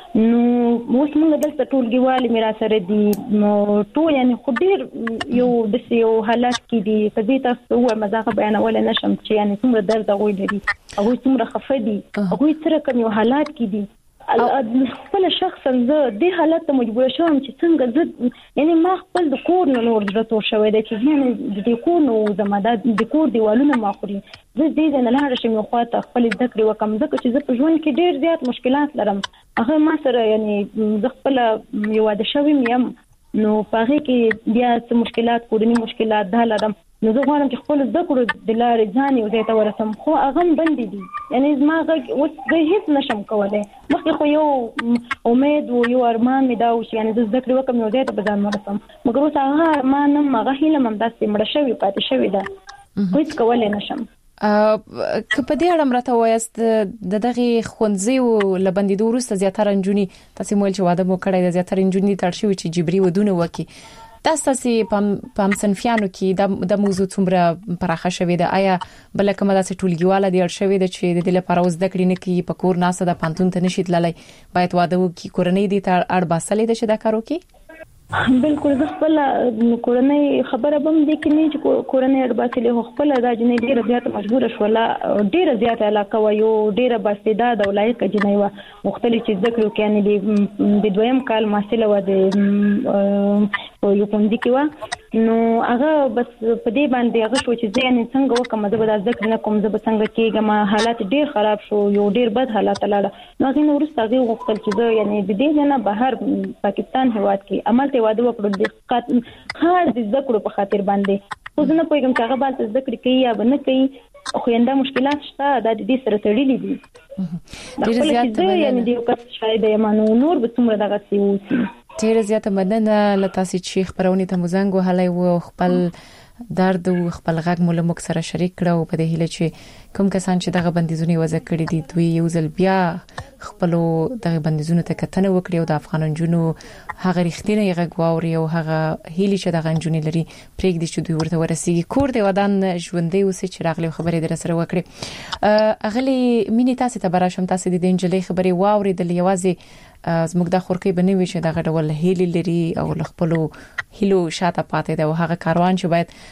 نو اوس موږ دلته ټولګیوالي میرا سره دي نو ټول یعنی خو ډیر یو د یو حالت کې دي په دې تاسو وایي مزاق بیانول نه شم چې یعنی څومره درد غوي لري او څومره خفه دي او سره کوم یو حالات کې دي خپل شخصا زه د حالت ته مجبور شوم چې څنګه زه یعنی ما خپل د کور نه نور درته شوې ده چې یعنی د کور نو زمادات د کور دیوالونه ما خوري زه دې نه لاره شم خو ته خپل ذکر وکم ځکه چې زه په ژوند کې ډیر زیات مشکلات لرم هغه ما سره یعنی زه خپل یو واده شوم یم نو پاره کې بیا څه مشکلات کورنی مشکلات ده لرم نو زه غواړم چې خپل ذکر د لارې ځان یو ځای ته ورسم خو هغه بند دي یعنی زما اوس زه هیڅ نشم کولای مخکې خو یو امید او یو ارمان مې دا و چې یعنی زه ذکر وکم یو ځای ته ځان ورسم مګر اوس هغه ارمان هم هغه هیله هم داسې مړ شوی پاتې شوی ده هیڅ کولای نشم که په دې اړه مرته وایست د دغه خونځي او لبندیدو وروسته زیاتره انجونی تاسو مول چې واده مو کړی د زیاتره انجونی ترشي چې جبري ودونه وکي تاسو چې پم پم سنفیانو کې د د موضوع څومره پراخه شوې ده آیا بل کومه داسې ټولګیواله دی اړ شوې ده چې د دې لپاره اوس د کړي نه کې په کور ناسه د پانتون ته نشي تللی باید واده وکي کورنۍ دي ته اړ باسلې ده چې دا کار وکي بالکل زه خپل کورنۍ خبره بم دي کې نه چې کورنۍ اړباسلې خپل د جنې ډیره زیات مجبور شوله ډیره زیات علاقه و یو ډیره باستعداد او لایق جنې و مختلف چې ذکر وکړي د دویم کال محصله و د یو پوندې کې و نو هغه بس په دې باندې هغه شو چې زه نه څنګه وکم زه به ذکر نه کوم زه به څنګه کېږم حالات ډیر خراب شو یو ډیر بد حالات لاړه نو هغه ورسته هغه وختل چې زه یعنی د دې نه بهر پاکستان هواد کې عمل واده وکړو د خاص د ذکر په خاطر باندې خو زه نه پوهیږم چې هغه باندې ذکر کوي یا نه کوي خو انده مشکلات شته د دې سره تړلې دي ډیر زیات یعنی د یو کس شاید یمنو نور به څومره دغه سی وسی ډیر زیات مننه لتاسې چې خبرونه ته مزنګ وهلای و خپل درد او خپل غږ مول مک سره شریک کړو په دې هیله چې کوم کسان چې دغه بندیزونه وځ کړی دي دوی یو ځل بیا خپل دغه بندیزونه ته کتنه وکړي او د افغانانو هغه رښتینی غږ واوري او هغه هیله چې دغه انجونی لري پرېږدي چې دوی ورته ورسیږي کور دی ودان ژوندې اوسې چې راغلي خبرې در سره وکړي اغلی مینې تاسو ته براشم تاسو د انجلۍ خبرې واوري د لیوازي زموږ د خورکې بنوي چې دغه ډول هیلي لري او خپل هیلو شاته پاتې ده او هغه کاروان چې باید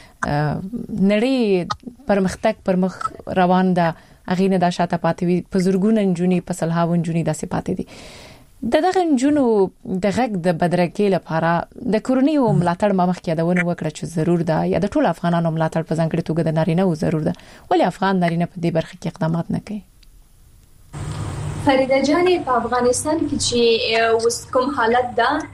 نړۍ پرمختګ پرمخ روان ده اغه نه د شاته پاتې وي په زورګون انجونی په سلهاو انجونی داسې پاتې دي د دغه انجونو د غږ د بدرګۍ لپاره د کورنۍ او ملاتړ مخ کې دونه وکړه چې ضرور ده یا د ټول افغانانو ملاتړ په ځانګړي توګه د نارینه او ضرور ده ولی افغان نارینه په دې برخه کې اقدامات نه کوي فریده جانې په افغانستان کې چې اوس کوم حالت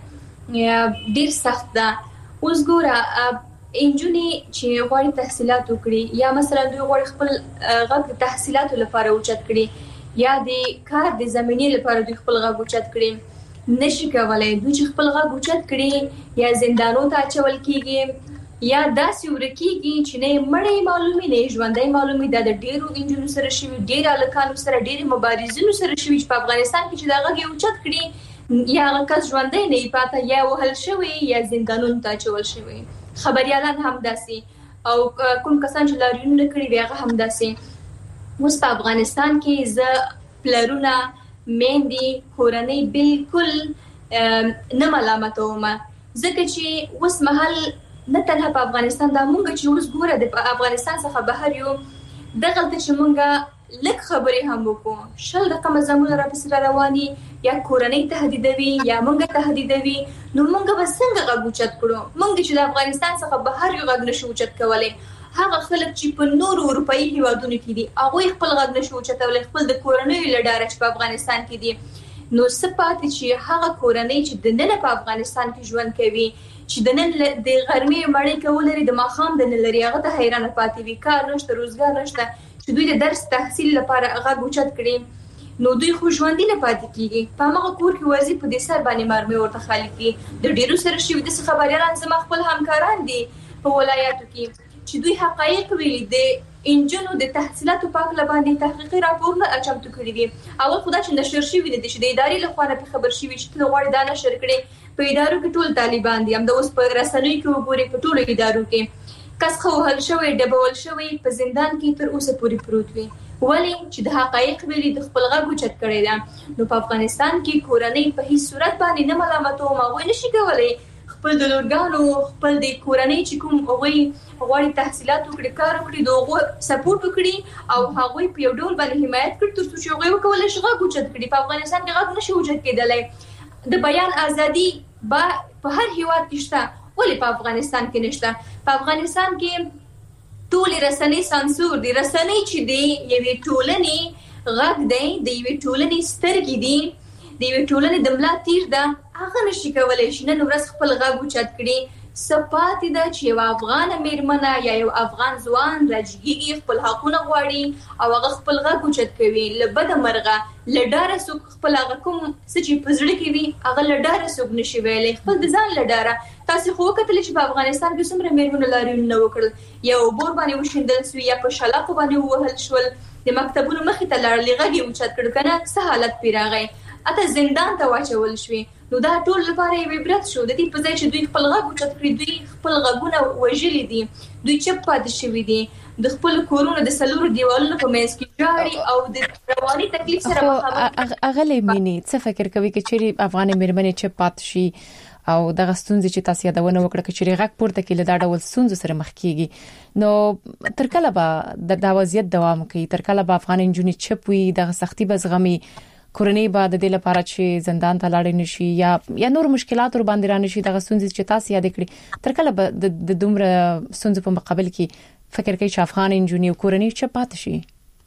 ده ډیر سخت ده اوس ګوره انجونی چې غواړي تحصیلات وکړي یا مثلا دوی غواړي خپل غږ د تحصیلاتو لپاره اوچت کړي یا د کار د زمینې لپاره دوی خپل غږ اوچت کړي نشي کولای دوی چې خپل غږ اوچت کړي یا زندانو ته اچول کیږي یا داسې ورکیږي چې نه مړې معلومي نه ژوندۍ معلومي د ډیرو انجونو سره شوی ډیر الکانو سره ډیر مبارزینو سره شوی په افغانستان کې چې دا غږ اوچت کړي یا کس ژوندۍ نه پاته یا وهل شوی یا زندانونو ته اچول شوی خبريالان هم داسې او کوم کسان چې لاریون نه کړی هغه هم داسې اوس په افغانستان کې ز پلرونه میندې کورنۍ بالکل نه ملامتوم ځکه چې اوس محل نه تنها په افغانستان دا مونږ چې اوس ګوره د افغانستان څخه بهر یو د غلطه چې مونږه لک خبرې هم وکړو شل رقم زمونه را پسې رواني یا کورنۍ تهدیدوي یا مونږه تهدیدوي نو مونږ به څنګه غږ اوچت کړو مونږ چې د افغانستان څخه بهر یو غږ نشو اوچت کولای هغه خلک چې په نورو اروپאי هیوادونو کې دي هغه خپل غږ نشو اوچتولای خپل د کورنۍ لډاره چې په افغانستان کې دي نو سپات چې هغه کورنۍ چې د نن په افغانستان کې ژوند کوي چې د نن د غرمې مړې کولري د ماخام د نن لري هغه ته حیرانه پاتې وي کار نشته روزګار نشته چې دوی د درس تحصیل لپاره هغه اوچت کړي نو دوی خو ژوندۍ نه پاتې کیږي په هغه کور کې وځي په دې سر باندې مرمه ورته خالق دي د ډیرو سره شي د خبريالان زما خپل همکاران دي په ولایتو کې چې دوی حقایق ویلي د انجنونو د تحصیلاتو په اړه باندې تحقیقي راپورونه اچمتو کړی دي اول خدای چې نشر شي ویني چې د ادارې لخوا نه خبر شي چې نو غواړي دا نشر کړي په ادارو کې ټول طالبان دي هم د اوس په رسنیو کې وګوري په ټولو ادارو کې کس خو هل شوی ډبول شوی په زندان کې تر اوسه پوری پروت وي ولی چې د حقایق ویلي د خپل غږ اوچت کړی ده. نو په افغانستان کې کورنۍ په هیڅ صورت باندې نه ملامتوم، هغوی نشي کولی خپل د لورګانو خپل د کورنۍ چې کوم هغوی غواړي تحصیلات وکړي، کار وکړي، د هغو سپورټ وکړي او هغوی په یو ډول باندې حمایت کړي تر څو چې هغوی وکولی شي غږ اوچت کړي. په افغانستان کې غږ نشي اوچت کېدلی. د بیان ازادي به په هر هیواد کې شته، ولې په افغانستان کې نشته؟ په افغانستان کې ټول رسنۍ سانسور دي. رسنۍ چې دی یوې ټولنې غږ دی، د یوې ټولنې سترګې دي، د یوې ټولنې د ملا تیر ده، هغه نشي کولی شي نن ورځ خپل غږ اوچت کړي. سپاتې ده چې یو افغان میرمنه یا یو افغان ځوان راجګيږي، خپل حقونه غواړي او هغه خپل غږ اوچت کوي. له بده مرغه له ډاره څوک خپل هغه کوم څه چې په زړه کې وي هغه له ډاره څوک نشي ویلی، خپل د ځان له ډاره. تاسو خو وکتل چې په افغانستان کې څومره میرمنو لاریونونه وکړل، یا اوبور باندې وشیندل سوي یا په شلاقو باندې ووهل شول، د مکتبونو مخې ته لاړل، غږ یې اوچت کړ، کنه څه حالت پې راغی، اته زندان ته واچول شوي. نو دا ټول لپاره یو عبرت شو. د دې په ځای چې دوی خپل غږ اوچت کړي، دوی خپل غږونه وژلي دي، دوی چپ پاتې شوي دي، د خپل کورونو د سلورو دیوالونو په منځ کې جاړي او د رواني تکلیف سره مخامخ. اغلی مینی څه فکر کوي چې چیرې افغان میرمنې چپ پاتې شي او دغه ستونزې چې تاسو یادونه وکړه چې چیرې غږ پورته کې له دا ډول ستونزو سره مخ کیږي، نو تر کله به د وضعیت دوام کوي؟ تر کله به افغان نجونې چپ وي، دغه سختي به زغمي، کورنۍ به د دې لپاره چې زندان ته لاړ نشي یا یا نور مشکلات ور باندې را نشي؟ دغه ستونزې چې تاسو یاد کړی، تر کله به د دومره ستونزو په مقابل کې فکر کوي چې افغان نجونې او کورنۍ چپ پاتې شي؟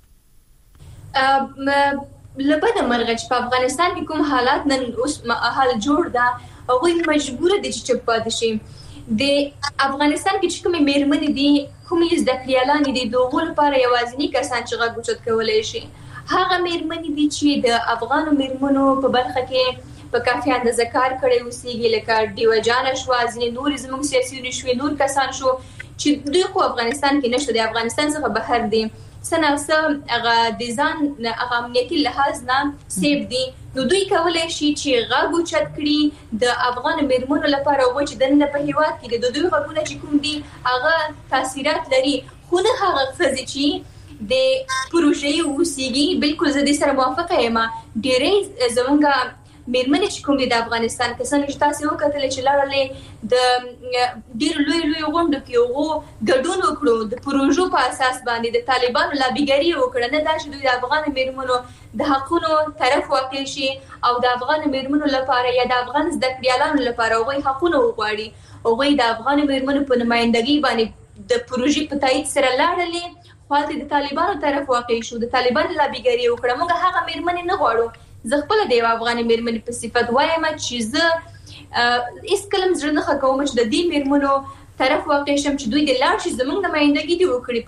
لبده مرغه چې په افغانستان کې کوم حالات نن اوس حال جوړ ده، هغوی مجبور دي چې چپ پاتې شي. د افغانستان کې چې کومې میرمنې دي، کومې زده کړیالانې دي، د هغو لپاره یوازینی کسان چې غږ اوچت کولی شي هغه میرمنې دي چې د افغانو میرمنو په برخه کې په کافي اندازه کار کړی اوسېږي، لکه ډیوه جانه شوه، ځینې نورې زموږ سیاسیونې شوې، نور کسان شو چې دوی خو افغانستان کې نشته، د افغانستان څخه بهر دي، څه نه څه هغه د ځان هغه امنیتي لحاظ نه سیف دي. نو دوی کولی شي چې غږ اوچت کړي د افغانو میرمنو لپاره، هغوی چې دننه په هیواد کې دي، د دوی غږونه چې کوم دي هغه تاثیرات لري، خو نه هغه ښځې چې د پروژې اوسېږي. بالکل زه دې سره موافقه یم. ډېرې زموږ میرمنې چې کوم دي د افغانستان کې، څنګه چې تاسو وکتلې چې لاړلې د ډېرو لوی لوی غونډو کې هغو ګډون وکړو، د پروژو په اساس باندې د طالبانو لابیګري وکړه، نه دا چې دوی د افغان میرمنو د حقونو طرف واقع شي او د افغان میرمنو لپاره یا د افغان زده کړیالانو لپاره هغوی حقونه وغواړي. هغوی د افغان میرمنو په نمایندګۍ باندې د پروژې په تایید سره لاړلې، خو د طالبانو طرف واقع شو، د طالبانو لابیګري وکړه. موږ هغه میرمنې نه غواړو. زه خپل د یو افغان میرمنې په صفت وایم چې زه هیڅ کله زړه نه ښه کوم چې د دې میرمنو طرف واقع شم چې دوی د لاړ شي زموږ نمایندګي دي وکړي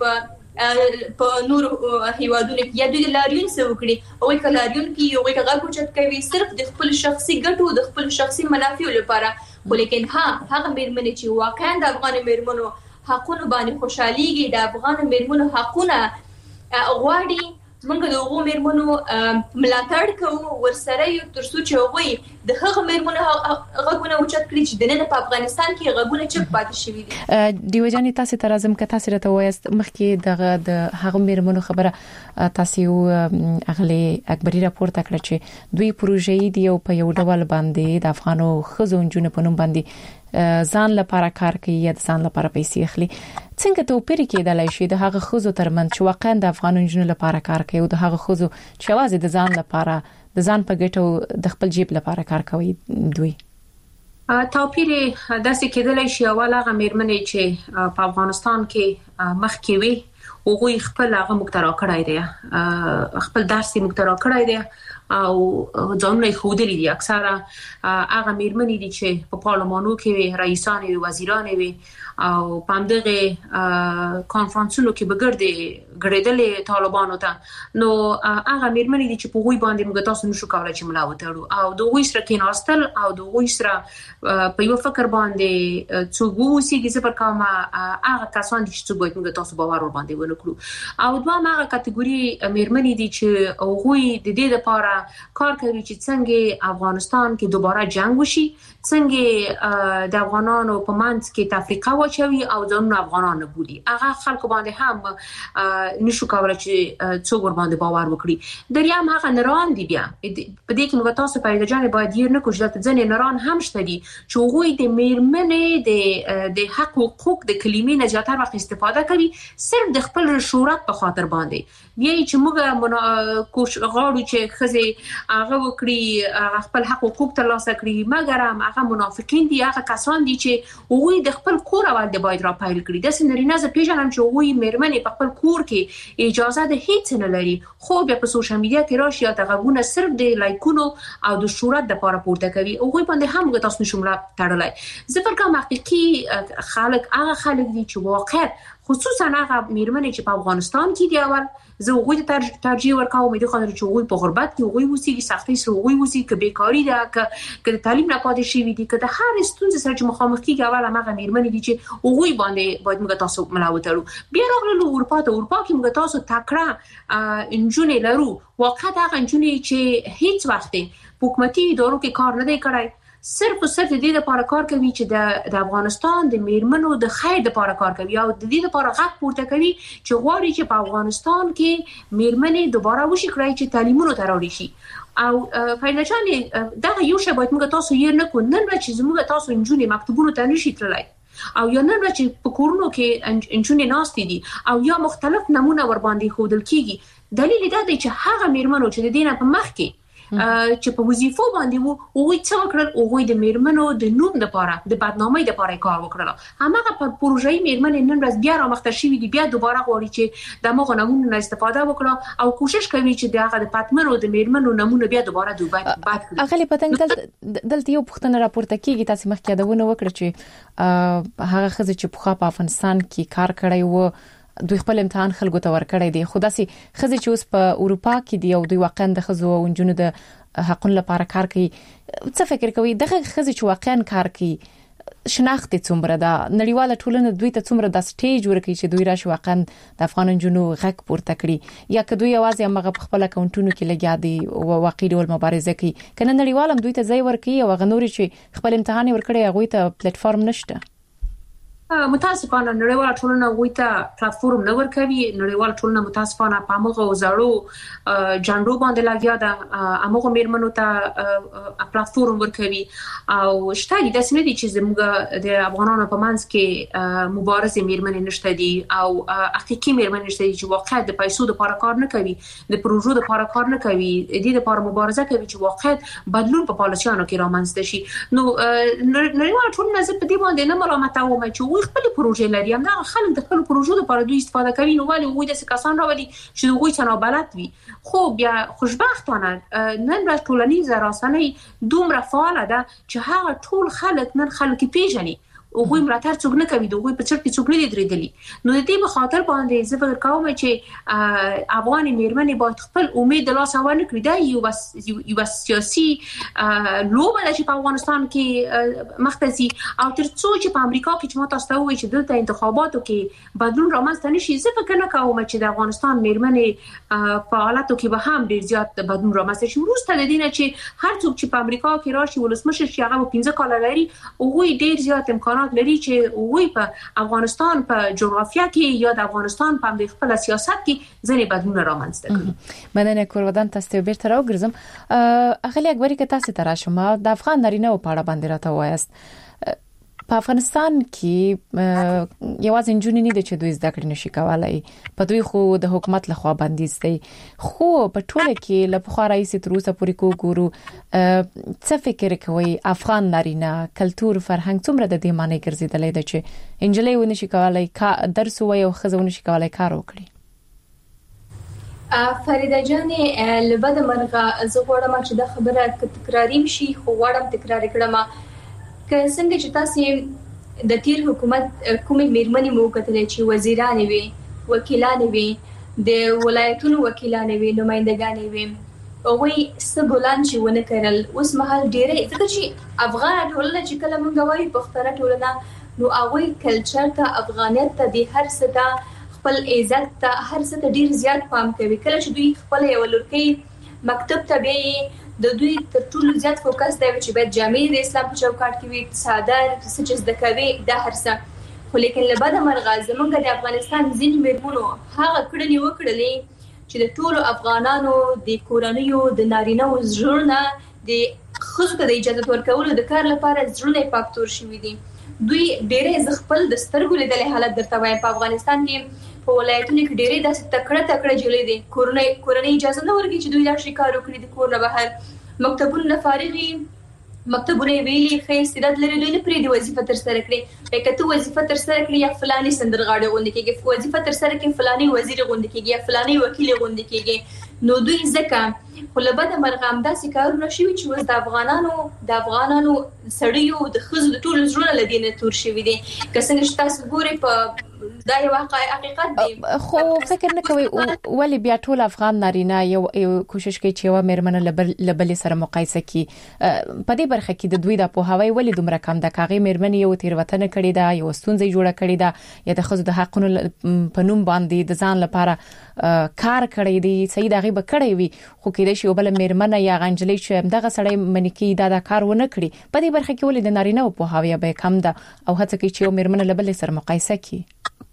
په په نورو هیوادونو کې، یا دوی د لاریون څه وکړي. هغوی که لاریون کوي، هغوی که غږ اوچت کوي صرف د خپل شخصي ګټو، د خپل شخصي منافعو لپاره. خو لیکن ها هغه میرمنې چې واقعا د افغان میرمنو حقونه باندې خوشحاليږي، د افغان میرمنو حقونه غواړي، موږ د هغو میرمنو ملاتړ کوو، ورسره یو تر څو چې هغوی د هغه میرمنو غږونه اوچت کړي چې د نن په افغانستان کې غږونه چپ پاتې شوي دي. دیوه جانې تاسو ته راځم که تاسو راته وایاست مخکې دغه د هغه میرمنو خبره تاسو اغلی اکبري راپورته کړ چې دوی پروژې دی او په یو ډول باندې د افغانو خزو نجونو په نوم باندې ځان لپاره کار کوي یا ځان لپاره پیسې اخلي. څنګه توپیر کېدلای شي د هغه خزو ترمنځ چې واقعا د افغان نجونو لپاره کار کوي او د هغه خزو چې واځي د ځان لپاره د ځان په ګټو د خپل جیب لپاره کار کوي؟ دوی توپیر داسې کېدلای شي اول هغه میرمنې چې په افغانستان کې مخکې وي هغوی خپل هغه مخترع کړای دی، خپل درس یې مخترع کړای دی او ځانونه یې ښودلي دي. اکثره هغه میرمنې دي چې په پارلمانو کې وي، رئیسان وي، وزیران وي او په همدغه کانفرنسونو کې به ګرځي ګرځېدلې طالبانو ته. نو هغه میرمنې دي چې په هغوی باندې موږ تاسو نشو کولای چې ملا وتړو او د هغوی سره کېناستل او د هغوی سره په یو فکر باندې څوک واوسېږي. زه پر کوم هغه کسان دي چې څوک باید موږ تاسو باور ور باندې ونکړو. او دوه هغه کټګوري میرمنې دي چې هغوی د دې لپاره کار کوي چې څنګه افغانستان کې دوباره جنگ وشي، څنګه د افغانانو په منځ کې تفریقه واچوي او ځانونه افغانان بولي. هغه خلکو باندې هم نشو کولای چې څوک ور باندې باور وکړي. دریم هغه نران دي، بیا په دې کې موږ تاسو په جانب باید یې نه کوشش ته ځنې نران هم شته دي چې هغوی د میرمنې د د حق او حقوق د کلمې نه زیاتره وخت استفاده کوي صرف د خپل شهرت په خاطر باندې. بیا چې موږ کوش غواړو چې خزه هغه وکړي خپل حق او حقوق ترلاسه کړي، مګر هم هغه منافقین دي، هغه کسان دي چې هغوی د خپل کور اول د باید را پایل کړي. د سنرینه ز پیژنم چې هغوی میرمنې په خپل کور کې اجازه د هیڅ نه لري، خو بیا په سوشل میډیا کې راشي یا تغونه صرف د لایکونو او د شهرت د لپاره پورته کوي. هغوی باندې هم موږ تاسو نشو مړه تړلای. زه فکر کوم حقيقي خلک هغه خلک دي چې واقعا خصوصا هغه میرمنې چې په افغانستان کې دی، اول زه هغوی ته ترجیح ورکوم د خاطر چې هغوی په غربت کې هغوی وسیږي، سختي سره هغوی وسیږي، که بیکاری ده، که که تعلیم نه پاتې شي دي، که د هر ستونزې سره چې مخامخ کیږي، اول هغه میرمنې دي چې هغوی باندې باید موږ تاسو ملاوتړو. بیا راغلو اروپا ته، اروپا کې موږ تاسو تکړه انجونې لرو، واقعا هغه انجونې چې هیڅ وخت په حکومتي ادارو کې کار نه دی کړی، صرف صرف د دې لپاره کار کوي چې د د افغانستان د میرمنو د خیر لپاره کار کوي او د دې لپاره غږ پورته کوي چې غواړي چې په افغانستان کې میرمنې دوباره وشي کړی چې تعلیمونو ته راوړي شي. او فایده جان دا یو شی باید موږ تاسو یې نه کو نن چې موږ تاسو انجونې مکتبونو ته نشي تللی او یا نن چې په کورونو کې انجونې ناستې دي او یا مختلف نمونه ور باندې خودل کیږي. دلیل دا دی چې هغه میرمنو چې د دینه په مخ کې چې په وظیفو باندې وو او څه وکړل، او د میرمنو د نوم لپاره د بدنامۍ لپاره کار وکړل. هغه په پروژې میرمنې نن ورځ بیا را مخته شي دي، بیا دوباره غواړي چې د مغه نمونه استفاده وکړي او کوشش کوي چې دغه د پاتمنو د میرمنو نمونه بیا دوباره دوباره باد کړي. اغلی پتنګ دل دلته یو پښتنه راپورته کیږي، تاسو مخکې یادونه وکړه چې هغه خزه چې په افغانستان کې کار کړی وو دوی خپل امتحان خلکو ته ورکړی دی، خو داسې خزه چې اوس په اروپا کې دی او دوی واقعا د خزو او انجونو د حقوقو لپاره کار کوي. څه فکر کوي دغه خزه چې واقعا کار کوي شناخت څومره ده، نړیواله ټولنه دوی ته څومره د سټیج ورکړي چې دوی راشي واقعا د افغان انجونو غږ پورته کړي، یا که دوی یوازې هغه په خپل اکاونټونو کې لګیا دي او واقعي ډول مبارزه کوي، کنه نړیوالم دوی ته ځای ورکړي او غنوري چې خپل امتحان ورکړي هغه ته پلیټ فارم نشته. متاسفانه نړیواله ټولنه وایي ته پلیټفارم نه ورکوي. نړیواله ټولنه متاسفانه په موږ وزارو جنډو باندې لګیا ده، هغه میرمنو ته پلیټفارم ورکوي او شته دي د سمې دي چې زموږ د افغانانو په منځ کې مبارزه میرمنې نشته دي او حقيقي میرمنې نشته دي چې واقعا د پیسو لپاره کار نه کوي، د پروژو لپاره کار نه کوي، د دې لپاره مبارزه کوي چې واقعا بدلون په پالیسیانو کې رامنځته شي. نو نړیواله ټولنه زه په دې باندې نه ملامتوم چې خپل پروژې لري، هم دا خلک د خپل پروژو لپاره دوی استفاده کوي، نو ولې وای د کسان راولي چې دوی څنګه بلد وي. خو بیا خوشبختانه نن ورځ ټولنیزه رسنۍ دومره فعاله ده چې هغه ټول خلک نن خلک پیژني او غوی مراتر څوک نه کوي، دوی په چرته څوک نه درېدلی. نو د دې په خاطر باندې زه فکر کوم چې افغان میرمنې باید خپل امید لا سوال کړي. دا یو بس یو سیاسي لوبه ده چې په افغانستان کې مختزي او تر څو چې په امریکا کې چې ما تاسو ته وایي چې دلته انتخاباتو کې بدلون رامنځته نشي، زه فکر نه کوم چې د افغانستان میرمنې په حالاتو کې به هم ډیر زیات بدلون رامنځته شي. وروسته د دې نه چې هر څوک چې په امریکا کې راشي ولسمشر شي هغه پنځه کاله لري او غوي ډیر زیات امکانات لري چې وی په افغانستان په جغرافیا کې یا د افغانستان په خپل سیاست کې ځنې بدلون رامنځته کړي. مننه کورودان تاسو بیرته راوګرځم. اغلی اکبری که تاسو ته راشم د افغان نارینه په اړه باندې راته وایست. په افغانستان کې یوازې انجونې نه دي چې دوی زده کړې نشي کولای، په دوی خو د حکومت لخوا بندیز دی، خو په ټوله کې له پخوا راځي تر اوسه پورې کو ګورو. څه فکر کوي افغان نارینه کلچر فرهنګ څومره د دې معنی ګرځیدلې ده چې انجلۍ ونشي کولای درس وایي او ښځه ونشي کولای کار وکړي؟ فریده جانې لبد مرغه زه غواړم چې دا خبره تکراری شي، خو غواړم تکرار کړم که څنګه چې تاسو د تیر حکومت کومې میرمنې مو کتلې چې وزیرانې وي، وکیلانې وي، د ولایتونو وکیلانې وي، نمائندګانې وي، اووی سبولان چې ونه کړل. اوس مهال ډېرې ځکه چې افغان ټولنه چې کله مونږ وایي پښتنه ټولنه نو هغه کلچر ته افغانیت ته د هر څه ته خپل عزت ته هر څه ته ډېر زیات پام کوي. کله چې دوی خپل یو لورکۍ مکتب ته د دوی تر ټولو زیات فوکس دی چې باید جامع د اسلام په چوکاټ کې وي، ساده څه چې زده کوي دا هر څه. خو لیکن له بده مرغه زمونږ د افغانستان ځینې میرمنو هغه کړنې وکړلې چې د ټولو افغانانو د کورنیو د نارینه‌و زړونه د ښځو ته د اجازه ورکولو د کار لپاره زړونه پاک تور شوي دي. دوی ډېرې ز خپل د سترګو لیدلې حالت درته وایم په افغانستان کې په ولایتونو کې ډېرې داسې تکړه تکړه جلې دي کورنۍ کورنۍ اجازه نه ورکړي چې دوی لا شي کار وکړي د کور نه بهر مکتبونه فارغي مکتبونه ویلي خې استعداد لري دوی نه پرې د وظیفه تر سره کړي لکه ته وظیفه تر سره کړي یا فلاني سندرغاړي غونډه کېږي وظیفه تر سره کړي فلاني وزیر غونډه کېږي یا فلاني وکیل غونډه کېږي نو دوی ځکه خو له بده مرغه همداسې کارونه شوي چې اوس د افغانانو د افغانانو سړیو د ښځو د ټولو زړونه له دې نه تور شوي دي که څنګه چې تاسو ګورئ په دا یو حقیقت دی. خو فکر نه کوي ولی بیا ټول افغان نارینه یو کوشش کوي چې یو میرمنه لبل سره مقایسه کی په دې برخه کې د دوی د پوهاوی ولی دومره کم د کاغې میرمنې یو تیروتنه کړې ده یو ستونزې جوړه کړې ده یا د ښځو د حقونو په نوم باندې د ځان لپاره کار کړی دی صحیح دغه به کړی وي خو کېدای شي بل میرمنه یا غنجلې چې دغه سړی منکی دا د کار ونه کړي په دې برخه کې ولی د نارینه په پوهاوی به کم ده او هڅه کوي چې یو میرمنه لبل سره مقایسه کی.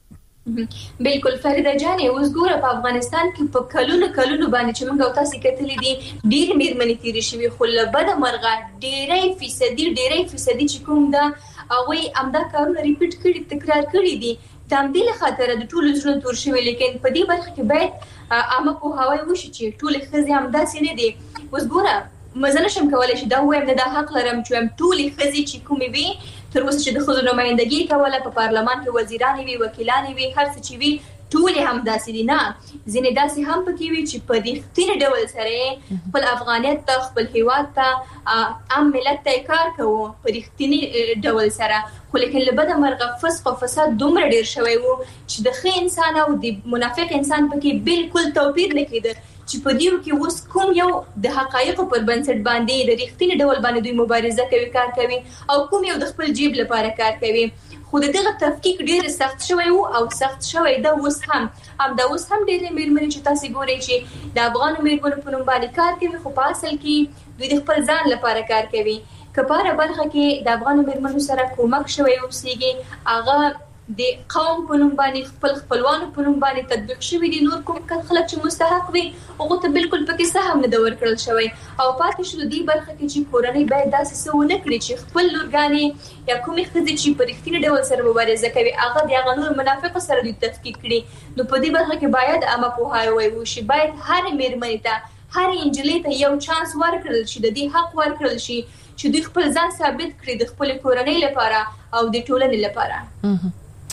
بالکل فریده جان اوس ګوره په افغانستان کې په کلونو کلونو باندې چې موږ او تاسو کتلې دي ډېر میرمنې تیرې شوي خو له بده مرغه ډېرې فیصدي ډېرې فیصدي چې کوم ده هغوی همدا کارونه ریپیټ کړي تکرار کړي دي د همدې له خاطره د ټولو زړونه تور شوي لیکن په دې برخه کې باید عامه پوهاوی وشي چې ټولې ښځې همداسې نه دي. اوس ګوره مزه نشم کولی چې دا ووایم نه دا حق لرم چې وایم ټولې ښځې چې کومې وي تر اوسه چې د ښځو نمایندګي کوله په پارلمان کې وزیرانې وي وکیلانې وي هر څه چې وي ټولې همداسې دي نه ځینې داسې هم پکې وي چې په رښتیني ډول سره خپل افغانیت ته خپل هیواد ته عام ملت ته کار کوو په رښتیني ډول سره خو لیکن له بده مرغه فسق او فساد دومره ډېر شوی و چې د ښه انسان او د منافق انسان پکې بالکل توپیر نه کېده چې په دیو کې اوس کوم یو د حقایقو پر بنسټ باندې د رښتینی ډول باندې دوی مبارزه کوي کار کوي او کوم یو د خپل جیب لپاره کار کوي خو دغه تفکیک ډیر سخت شوی وو او سخت شوی دا اوس هم هم دا اوس هم ډیر میرمنې چې تاسو ګورئ چې د افغان میرمنو په نوم باندې کار کوي خو په اصل کې دوی د خپل ځان لپاره کار کوي کپاره برخه کې د افغان میرمنو سره کومک شوی اوسېږي هغه د قوم په نوم باندې خپل خپلوانو په نوم باندې تطبیق شوی دي نور کوم خلک چې مستحق وي هغه ته بالکل پکې سهم نه دور کړل شوی او پاتې شو دی برخه کې چې کورنۍ باید داسې څه ونه کړي چې خپل لورګانې یا کومې ښځې چې په رښتیني ډول سره مبارزه کوي هغه د هغه نور منافقو سره دوی تفکیک کړي نو په دې برخه کې باید عامه پوهاوی وشي باید هر میرمنې ته هر انجلۍ ته یو چانس ورکړل شي د دې حق ورکړل شي چې دوی خپل ځان ثابت کړي د خپل کورنۍ لپاره او د ټولنې لپاره.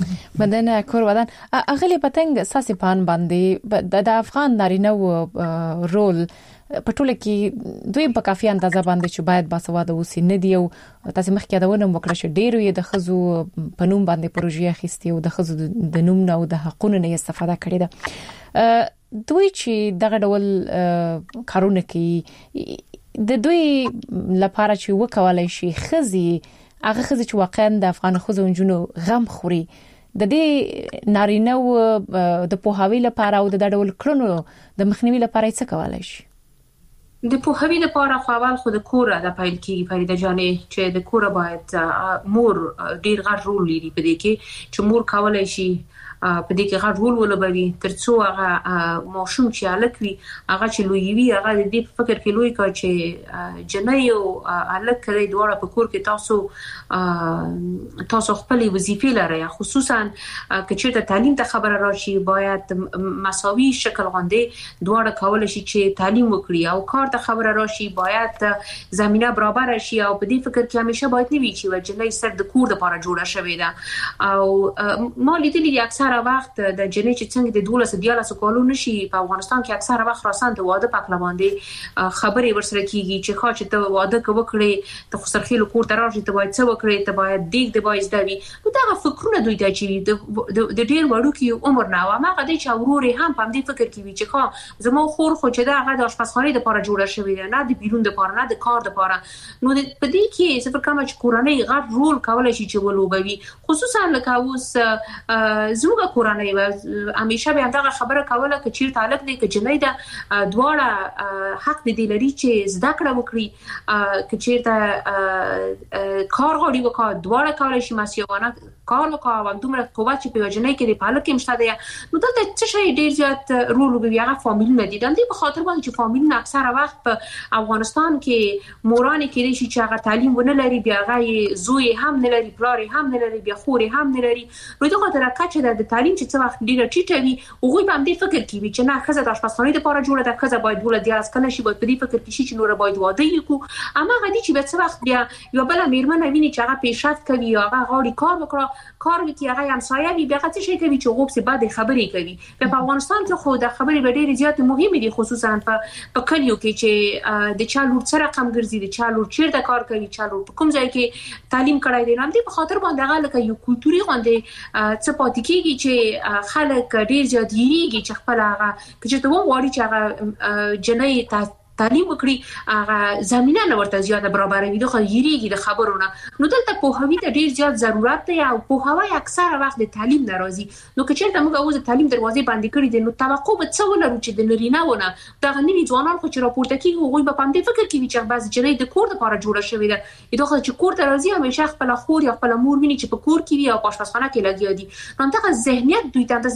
بدن کور ودان اغلی پتنګ ساسي پان باندې د افغان نارینه رول په ټوله کې دوی په کافي اندازه باندې چې باید باسواده اوسي نه دی او تاسو مخکې دا ونه وکړه چې ډیرو یې د خزو په نوم باندې پروژې اخیستي او د خزو د نوم نه او د حقونو نه استفاده کړې ده دوی چې دغه ډول کارونه کوي د دوی لپاره چې وکولای شي خزي هغه خزي چې واقعا د افغان خزو جنو غم خوري د دې نارینه د پوهاوی لپاره او د ډول کړنو د مخنیوي لپاره څه کولای شي د پوهاوی لپاره خو اول خو د کور د پایل کې فریده جانې چې د کور باید مور ډیر غټ رول لري په دې کې چې مور کولای شي په دې کې غټ رول ولوبوي ترڅو هغه ماشوم چې الک وي هغه چې لوی وي هغه د دې فکر کې لوی کا چې جنۍ او الک کړي دواړه په کور کې تاسو تاسو خپل وظیفې لري خصوصا چې د تعلیم ته خبره راشي باید مساوي شکل غونډې دواړه کول شي چې تعلیم وکړي او کار ته خبره راشي باید زمينه برابر شي او په دې فکر کې همیشه باید نه وي چې جنۍ سر د کور لپاره جوړه شوې ده او ما لیدلې اکثر وخت د جنې چې څنګه د دولس دیالس کولو نشي په افغانستان کې اکثر وخت راسان د واده پاک لباندې خبرې ورسره کیږي چې خا چې ته واده کوکړې ته خو سرخیلو کور ته راشي ته باید څه وکړې ته باید دیګ د باید دوی نو دا فکرونه دوی ته چې د ډیر وړو کې عمر نه و ما غدي چې اوروري هم په دې فکر کې وي چې خا زمو خور خو چې دا هغه د آشپزخانه لپاره جوړه شوې ده نه د بیرون لپاره نه د کار لپاره نو په دې کې څه کوم چې کورنۍ غټ رول کولای شي چې ولوبوي خصوصا لکه اوس زموږ زموږ کورنۍ و همیشه به همدغه خبره کوله چې چیر تعلق دی چې جنۍ د دواړه حق دی لري چې زده کړه وکړي چې چیرته کار غوړي وکړي دواړه کولای شي مسیوانه کار وکړي او دومره قوت چې په جنۍ کې په حالت کې مشته دی نو دلته څه شي ډیر زیات رول لوبوي هغه فامیلونه دي د دې په خاطر باندې چې فامیلونه اکثره وخت په افغانستان کې مورانه کې شي چې هغه تعلیم ونه لري بیا هغه زوی هم نه لري پلار هم نه لري بیا خور هم نه لري نو دغه درکه د تعلیم چې څه وخت ډیره ټیټه وي هغه به هم دې فکر کوي چې نه خزه د اشپزخانې لپاره جوړه ده خزه باید ولادت یاس کنه شي باید په دې فکر کې شي چې نور باید واده وکړو اما غدي چې به څه وخت بیا یو بل میرمن ویني چې هغه پیشرفت کوي یا هغه غوړي کار وکړي کار وکړي هغه هم سایه وي بیا څه شي کوي چې غوښه بعد خبرې کوي په افغانستان کې خو د خبرې ډېرې زیات مهمه دي خصوصا په کلیو کې چې د چا لور سره کم ګرځي د چا لور چیرته کار کوي چا لور په کوم ځای کې تعلیم کړای دی نو دې په خاطر باندې هغه لکه یو کلتوري غونډه څه پاتې کیږي چې خلک ډېر زیات یریږي چې خپل هغه چې ته وګورې چې هغه جنۍ تعلیم وکړي هغه زمينه نه ورته زیاته برابروي دغه یریږي د خبرونه نو دلته په هوی ته ډیر زیات ضرورت دی او په هوای اکثره وخت د تعلیم ناراضي نو که چیرته موږ اوس د تعلیم دروازې باندې کړې دي نو توقع به څه ولرو چې د نرینهونه دغه نوي ځوانان خو چې راپورته کیږي هغه به پام دې فکر کوي چې بعض جنۍ د کور لپاره جوړه شوې ده دغه چې کور ته راځي همیشه خپل خور یا خپل مور ویني چې په کور کې وي او په آشپزخانه کې لګیا دي نو دغه ذهنیت دوی ته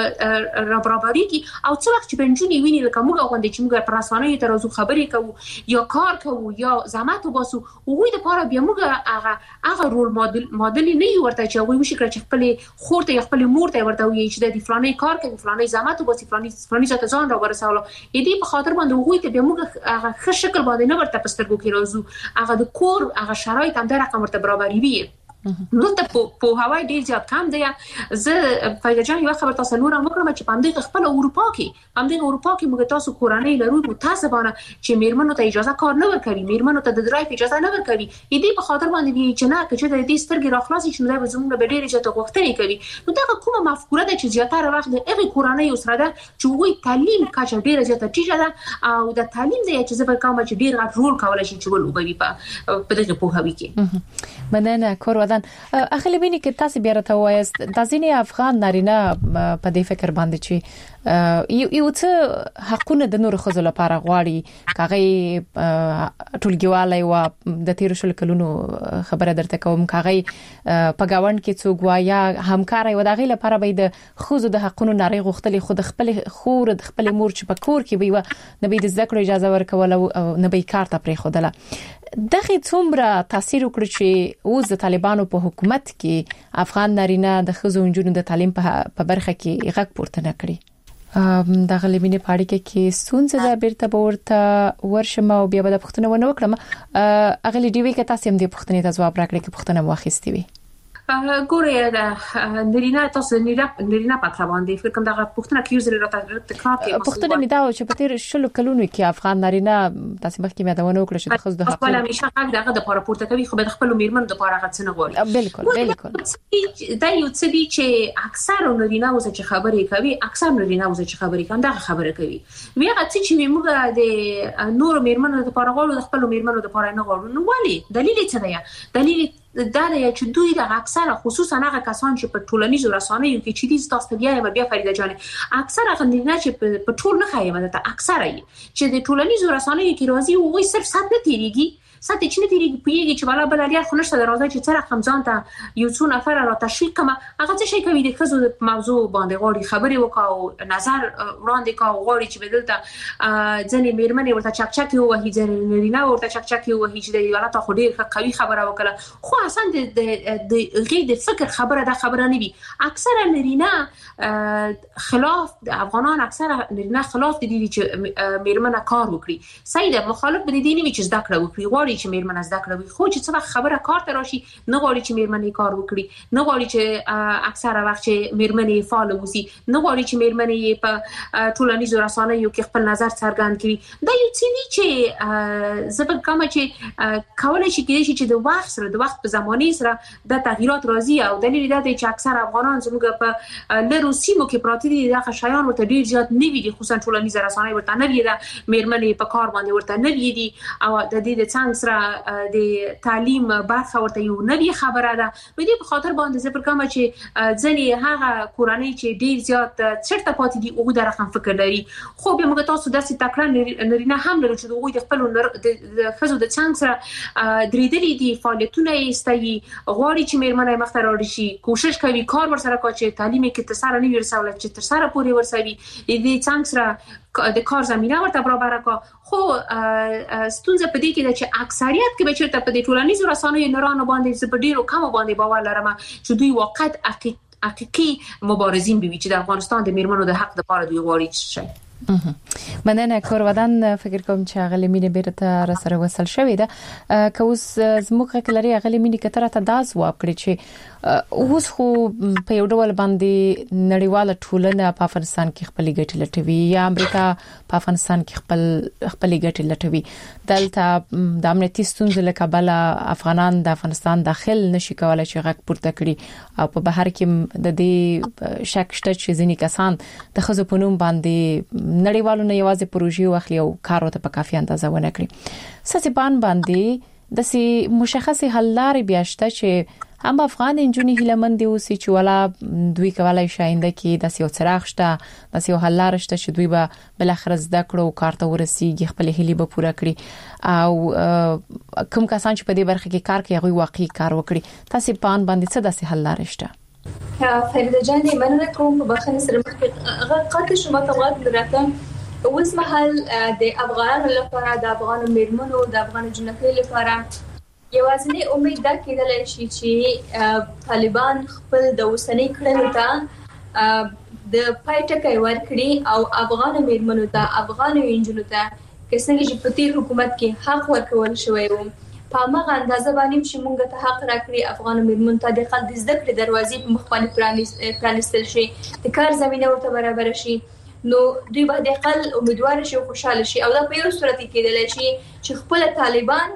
د برابرۍ کی او څو وخت چې بنجونی ویني لکه موږ غوندې چې موږ پر رسنۍ ته راځو خبرې کوو یا کار کوو یا زحمت وباسو وګوي د پاره بیا موږ هغه هغه رول ماډل ماډل نه یو ورته چې وګوي مشي کړ چې خپل خور ته خپل مور ته ورته وي چې د فلانه کار کوي فلانه زحمت وباسي فلانه فلانه ذات ځان را ورساله دې په خاطر باندې وګوي ته بیا موږ هغه ښه شکل باندې نه ورته پسترګو کې راځو هغه د کور هغه شرایط هم د رقم ورته برابرۍ وي نو ته په هوای ډیر زیات کم دی زه فایده جان یو خبر تاسو نور هم وکړم چې پام دې خپل اروپا کې پام دې اروپا کې موږ تاسو کورانه لرو متاسفانه چې میرمنو ته اجازه کار نه ورکوي میرمنو ته د درایف اجازه نه ورکوي دې په خاطر باندې وی چې نه چې د دې سترګې راخلاصي چې موږ زموږ به ډیر زیات غوښتنې کوي نو دا کومه مفکوره ده چې زیاتره وخت د هغه کورانه یو سره ده چې وی تعلیم کچه ډیر زیات ټیټه ده او د تعلیم دی چې زبر کوم چې ډیر غټ رول کولای شي چې ولوبوي په دغه په هوی کې مننه کور ودان اخلي بینی کې تاسو بیا راته وایست د ځینې افغان نارینه په دې فکر باندې چې یو څه حقونه د نور خزو لپاره غواړي کاغی ټولګیواله او د تیر شل کلونو خبره درته کوم کاغی په گاوند کې څوک وایا همکار یو دغه لپاره به د خزو د حقونو نری غوښتلې خود خپل خور د خپل مور چې په کور کې وي نه به د ذکر اجازه ورکول او نه به کار ته پرې خودله دغه څومره تاثیر وکړ چې اوس د طالبانو په حکومت کې افغان نارینه د خزو انجونو د تعلیم په برخه کې غږ پورته نکړي دغه لمینه پاړی کې سونځه د بیرته ورته ورشم او بیا به د پښتنه ونه وکړم اغلی دی وی کې تاسو هم د پښتنې ته جواب راکړئ کې پښتنه واخیستي وي ګوره د نرینا تاسو نرینا نرینا پاتره باندې فکر کوم دا پښتنه کیوزر راته تکرار کوي پښتنه می دا چې په تیر شلو کلونو کې افغان نارینه تاسو مخکې مې دا ونه وکړه چې د خزو د حق خپل همیشه حق دغه د پاره پورته کوي خو به خپل میرمن د پاره غڅ نه غواړي بالکل بالکل دا یو څه دي چې اکثر نارینه اوس چې خبرې کوي اکثر نارینه اوس چې خبرې کوي دا خبره کوي وی هغه چې موږ د نور میرمنو د پاره غواړو د خپل میرمنو د پاره نه غواړو نو ولی دلیل څه دی دلیل دا دی چې دوی د اکثره خصوصا هغه کسان چې په ټولنیزو رسنیو کې چې دي تاسو بیا بیا فریده جان اکثره غندنه چې په ټول نه خایمه ده اکثره چې د ټولنیزو رسنیو کې راځي او وایي صرف سات نه تیریږي ساتي چې نه تیریږي پیږي چې بالا بل لري خو نشته راځي چې څه رقم ځان ته یو څو نفر را تشویق کما هغه څه شي کوي د خزو د موضوع باندې غوړي خبري وکاو نظر وړاندې کا غوړي چې بدلته ځنې میرمنې ورته چک چک یو وهي ځنې نه ورته چک چک یو وهي چې د حالت خو ډیر قوي خبره وکړه خو اصلا د د غي د فکر خبره ده خبره نه وي اکثره نرینه خلاف د افغانان اکثره نرینه خلاف دي چې میرمنه کار وکړي سیده مخالف بدی دي نه چې زده کړه وکړي غواړي چې میرمن زده کړه وي خو چې څه خبره کار ته راشي نه غواړي چې میرمن کار وکړي نه غواړي چې اکثره وخت چې میرمن فعال وي نه غواړي چې میرمن په ټولنیزو رسنیو کې خپل نظر څرګند کړي دا یو څه دي چې زبر کوم چې کولای شي کېږي چې د وخت سره د وخت په زمانه سره د تغیرات راځي او دلیل دا دی چې اکثر افغانان زموږ په لرو سیمو کې پراته دي دغه شایان ورته ډیر زیات نه وي دي خصوصا ټولنیزو رسنیو ورته نه وي دا میرمن په کار باندې ورته نه وي دي او د دې د څنګه سره د تعلیم برخه ورته یو نوې خبره ده. نو دې په خاطر باندې زه پر کومه چې ځنې هغه کورنۍ چې ډیر زیات چرته پاتې دي او د رقم فکر لري خو به موږ تاسو داسې تکرار نرینه هم لرو چې دوی د خپل د خزو د څنګه سره درېدلې دي فعالیتونه یې استایي غواړي چې میرمنې مخته راوړي شي کوشش کوي کار ورسره کوي چې تعلیم کې تر سره نه ورسول چې تر سره پورې ورسوي دې څنګه سره د کار زمينه ورته برابر کا خو ستونزه په دې کې ده چې اکثریت کې به چیرته په دې ټولنیزو رسنیو نورانو باندې په ډیرو کم باندې باور لرم چې دوی واقعا حقیقي مبارزین به وي چې د افغانستان د میرمنو د حق لپاره دوی غواړي شي. مننه کورودان فکر کوم چې غلې مینه بیرته را سره وصل شوې ده که اوس زموږه کلري غلې مینه کتره ته دا ځواب کړی چې اوس خو په یو ډول باندې نړیواله ټولنه په افغانستان کې خپل ګټې لټوي یا امریکا په افغانستان کې خپل خپل ګټې لټوي دلته د امنیتي ستونزو له کبله افغانان د افغانستان داخل نشي کولای چې غږ پورته کړي او په بهر کې د دې شک شته چې ځینې کسان د خزو په نوم باندې نړیوالو نه یوازې پروژې واخلي او کار ته په کافي اندازه ونه کړي. سسبان باندې د سي مشخصي حل لارې بیاشته چې هم افغان انجونی هلمند دی اوسې چې ولا دوی کولای شاینده کې د سیو څراغ شته د سیو حل لار شته چې دوی به بل اخر زده کړو کار ته ورسیږي خپل هلي به پوره کړي او کوم کسان چې په دې برخه کې کار کوي هغه واقعي کار وکړي تاسو پان باندې څه د سي حل لار شته؟ فريده جاني مننه کوم په بخښنه سره مخکې قطع شما توغات درته اوس مهال د افغانانو لپاره د افغان میرمنو د افغان جنکو لپاره یوازینی امید دا کېدل شي چې طالبان خپل د اوسنۍ کړنو ته د پایټکای ورکړي او افغان میرمنو ته افغان انجونو ته کسنګ چې په تیر حکومت کې حق ورکول شوی و په ماغه اندازه باندې چې موږ ته حق راکړي افغان میرمنو ته د خپل د زده کړې دروازې په مخ باندې پرانیستل شي د کار زمينه ورته برابر شي نو دوی به د خپل امیدوار شي او خوشاله شي او دا په یو صورت کې کېدل شي چې خپل طالبان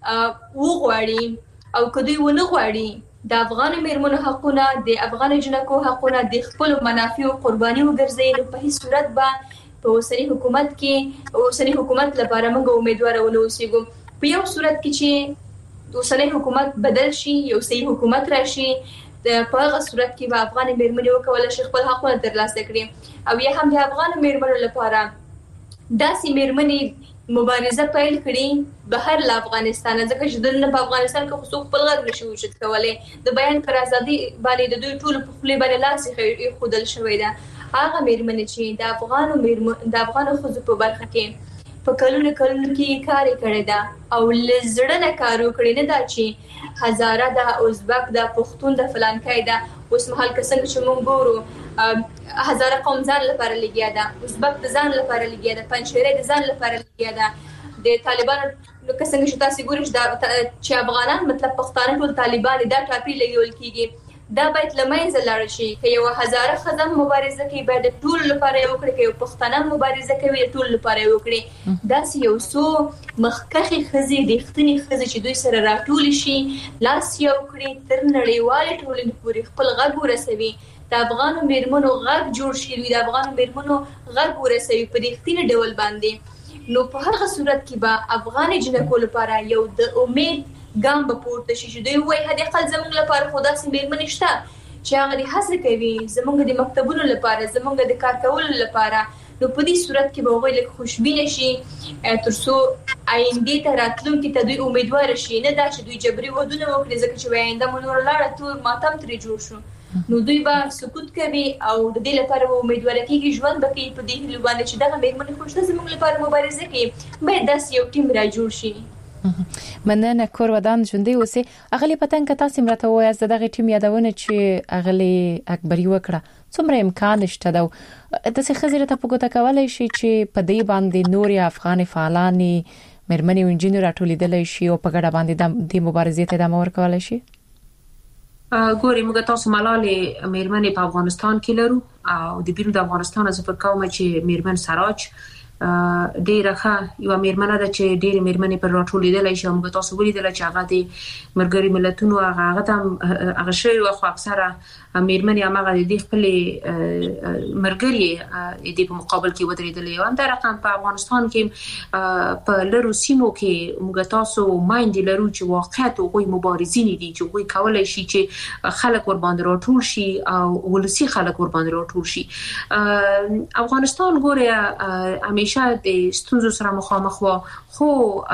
وغواړي او کدی ونه غواړي د افغان میرمنو حقونه د افغان جنکو حقونه د خپل منافع او قرباني وګرځي نو په هیڅ صورت به په اوسنی حکومت کې اوسنی حکومت لپاره موږ امیدوار ونه اوسېږو. په یو صورت کې چې اوسنی حکومت بدل شي یو صحیح حکومت راشي د په هغه صورت کې به افغان میرمنې وکولای شي خپل حقونه ترلاسه کړي او یا هم د افغان میرمنو لپاره داسې میرمنې مبارزه پیل کړي بهر له افغانستان ځکه چې دلته په افغانستان کې خصوص خپل غږ نشي وجود کولای د بیان پر ازادي باندې د دوی ټول په خپل باندې لاس خودل شوی دا هغه میرمنې چې د افغانو میرمنو د افغانو خزو په برخه کې په کلونو کلونو کې کار کړی دا او لزړه کارو کړی نه دا چې هزاره د ازبک د پښتون د فلانکای دا اوس مهال کسنګ چې مونږ ګورو هزاره قوم ځان لپاره لګیا دا ازبک د ځان لپاره لګیا دا پنځشيره د ځان لپاره لګیا دا د طالبانو نو کسنګ چې تاسو ګورئ چې افغانان مطلب پښتانه ټول طالبان دا ټاپي لګول کیږي دا باید لمنځه لاړ شي که یو هزاره خزم مبارزه کوي باید ټول لپاره یو کړي یو پښتانه مبارزه کوي ټول لپاره یو کړي دا یو څو مخکخي خزي د ختنی خزي چې دوی سره راټول شي لاس یو کړي تر نړیوال ټولنې پورې خپل غږ ورسوي د افغان میرمنو غږ جوړ شي د افغان میرمنو غږ ورسوي په دې ختنی ډول باندې نو په هغه صورت کې به افغان جنکو لپاره یو د امید ګام به پورته شي چې دوی وایي هدي خپل زموږ لپاره خدا سي میرمنې شته چې هغه د هڅه کوي زموږ د مکتبونو لپاره زموږ د کار کولو لپاره نو په دې صورت کې به وایي لکه خوشبینه شي ترڅو آینده ته راتلونکي ته دوی امیدوار شي نه دا چې دوی جبري ودونه وکړي ځکه چې آینده مونږ لاړه تور ماتم ترې جوړ شو نو دوی به سکوت کوي او د دې لپاره امیدوار کیږي ژوند به کوي په دې لوبانه چې دغه میرمنې خوشته زموږ لپاره مبارزه کوي باید داسې یو ټیم را جوړ شي. مننه کور ودان ژوندۍ اوسې اغلی پتن که تاسو مرته وایي از دغه ټیم یادونه چې اغلی اکبري وکړه څومره امکان شته دا د څه خزره ته پګوته کولای شي چې په دې باندې نور افغان فعالانی مرمنې او انجینر راټولیدل شي او په ګډه باندې د مبارزې ته ادامه ورکول شي. ګوري موږ تاسو ملالې میرمنې په افغانستان کې لرو او د بیرون د افغانستان از پر کومه چې میرمن سراج ډیره ښه یو میرمنه ده چې ډیره میرمنې پر راټولېدل شي موږ تاسو ولیدل چې هغه د مرګري ملتونو هغه ته هغه شی او خو اکثره میرمنې هغه د خپل مرګري د په مقابل کې ودرېدل یو اندر رقم په افغانستان کې په لرو سیمو کې موږ تاسو مایند لرو چې واقعیت او مبارزین دي چې وګړي کولای شي چې خلک ور باندې راټول شي او ولسی خلک ور باندې راټول شي. افغانستان ګوره همیشه د ستونزو سره مخامخ و خو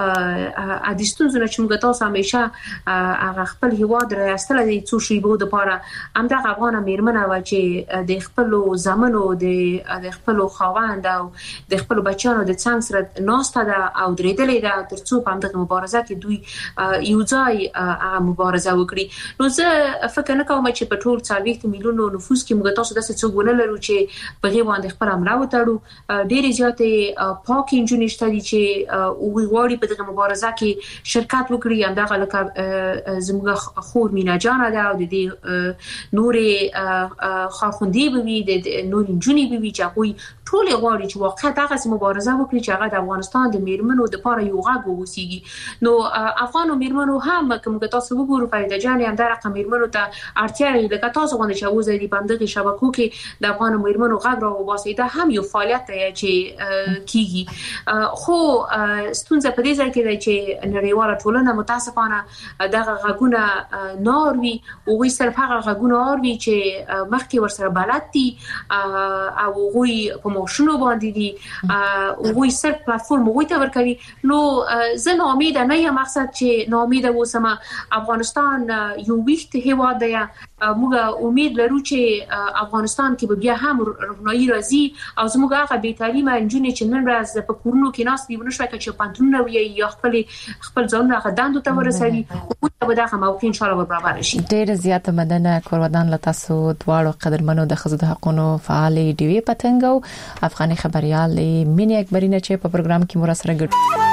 ا د ستونزو نه چې موږ تاسو همیشه هغه خپل هیواد راستل دي څو شی بو د پاره همدغه افغان میرمنه و چې د خپل زمانو د خپل خواوند او د خپل بچیانو د څنګه سره ناسته ده او درېدلې ده ترڅو په همدغه مبارزه کې دوی یو ځای هغه مبارزه وکړي. نو زه فکر نه کوم چې په ټول څلوېښت میلیونو نفوس کې موږ تاسو د څه څو ګونه لرو چې په غي باندې خپل امر وتاړو. ډېر زیاتې پاک انجونې شته دي چې وی غواړي په دغه مبارزه کې شرکت وکړي. همدغه لکه زموږ خور مینا جان ده او د دې نورې خاخوندې به وي د نور انجونې به وي چې هغه ټول غواړي چې واقعا هغه مبارزه وکړي چې هغه د افغانستان د میرمنو د لپاره یو غږ ووسیږي. نو افغان میرمنو هم کوم تاسو وګورئ فريده جان هم د رقم میرمنو ته اړتیا لري لکه تاسو غواړئ چې اوس د پاندغه شبکو کې د افغان میرمنو غږ را وباسي. دا هم یو فعالیت دی چې کیږي خو ستونزه په دې ځای کې ده چې نړیواله ټولنه متاسفانه دغه غږونه ناروي او وی صرف هغه غږونه اوري چې مخکې ورسره بلد دي او وی په موشنو باندې دي او وی صرف پلیټفارم وی ته ورکوي. نو زه نو امید نه یم مقصد چې نو امید اوسم. افغانستان یو ویښ هیواد دی. موږ امید لرو چې افغانستان کې به بیا هم رونایی راځي او زموږ هغه بې تعلیمه انجونې چې نن ورځ په کورونو کې ناس دی ونه شوي چې پانتون وي یا خپل خپل ځان هغه دندو ته ورسوي او به دغه موقع ان شاء الله برابر شي. ډېر زیاته مننه کورودان له تاسو دواړو قدرمنو د خزو د حقوقو فعال ډیوی پتنګ او افغاني خبريال مینی اکبرینه چې په پروګرام کې مو سره ګډ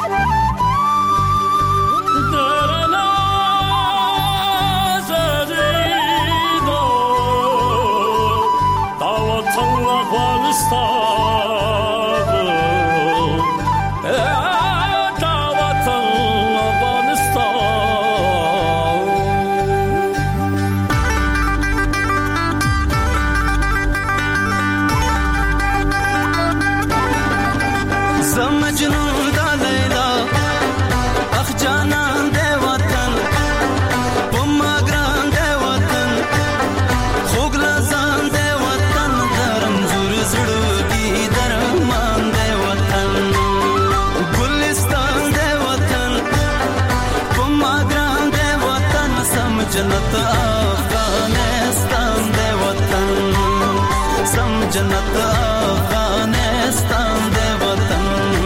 जन्नत अफगानिस्तान दे वतन सम जन्नत अफगानिस्तान दे वतन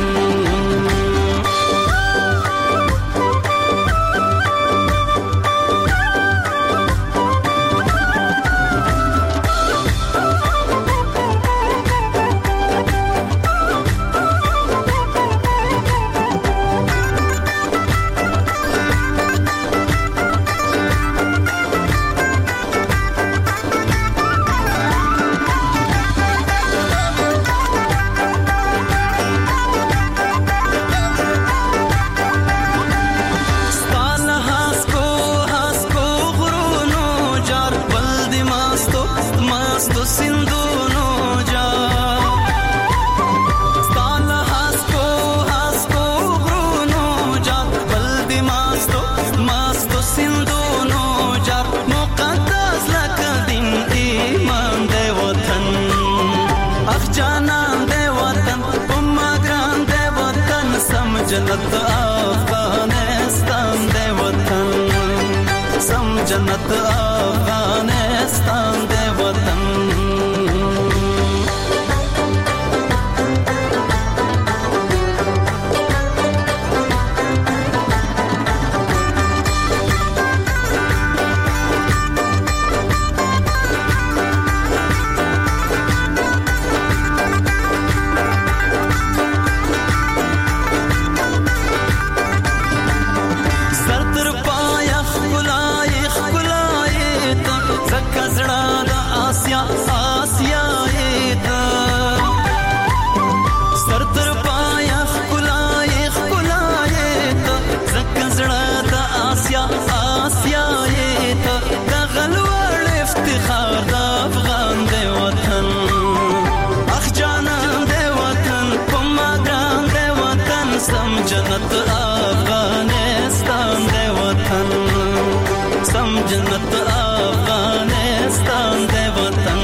जन्नत अफगानिस्तान दे वतन सम जन्नत अफगानिस्तान दे वतन आसिया आसिया जन्नत अफगानिस्तान दे वतन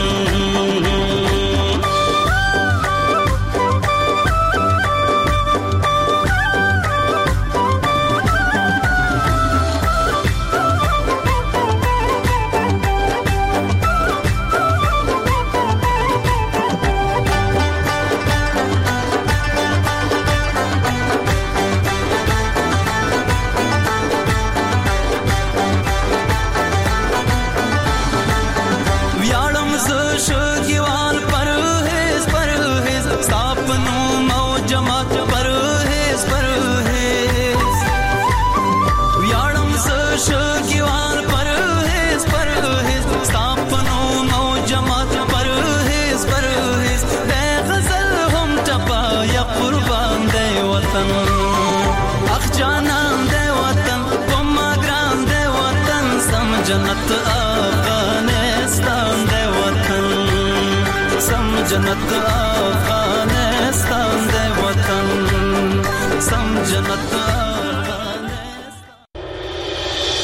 जन्नत अफगानिस्तान दे वतन सम जन्नत अफगानिस्तान दे वतन सम जन्नत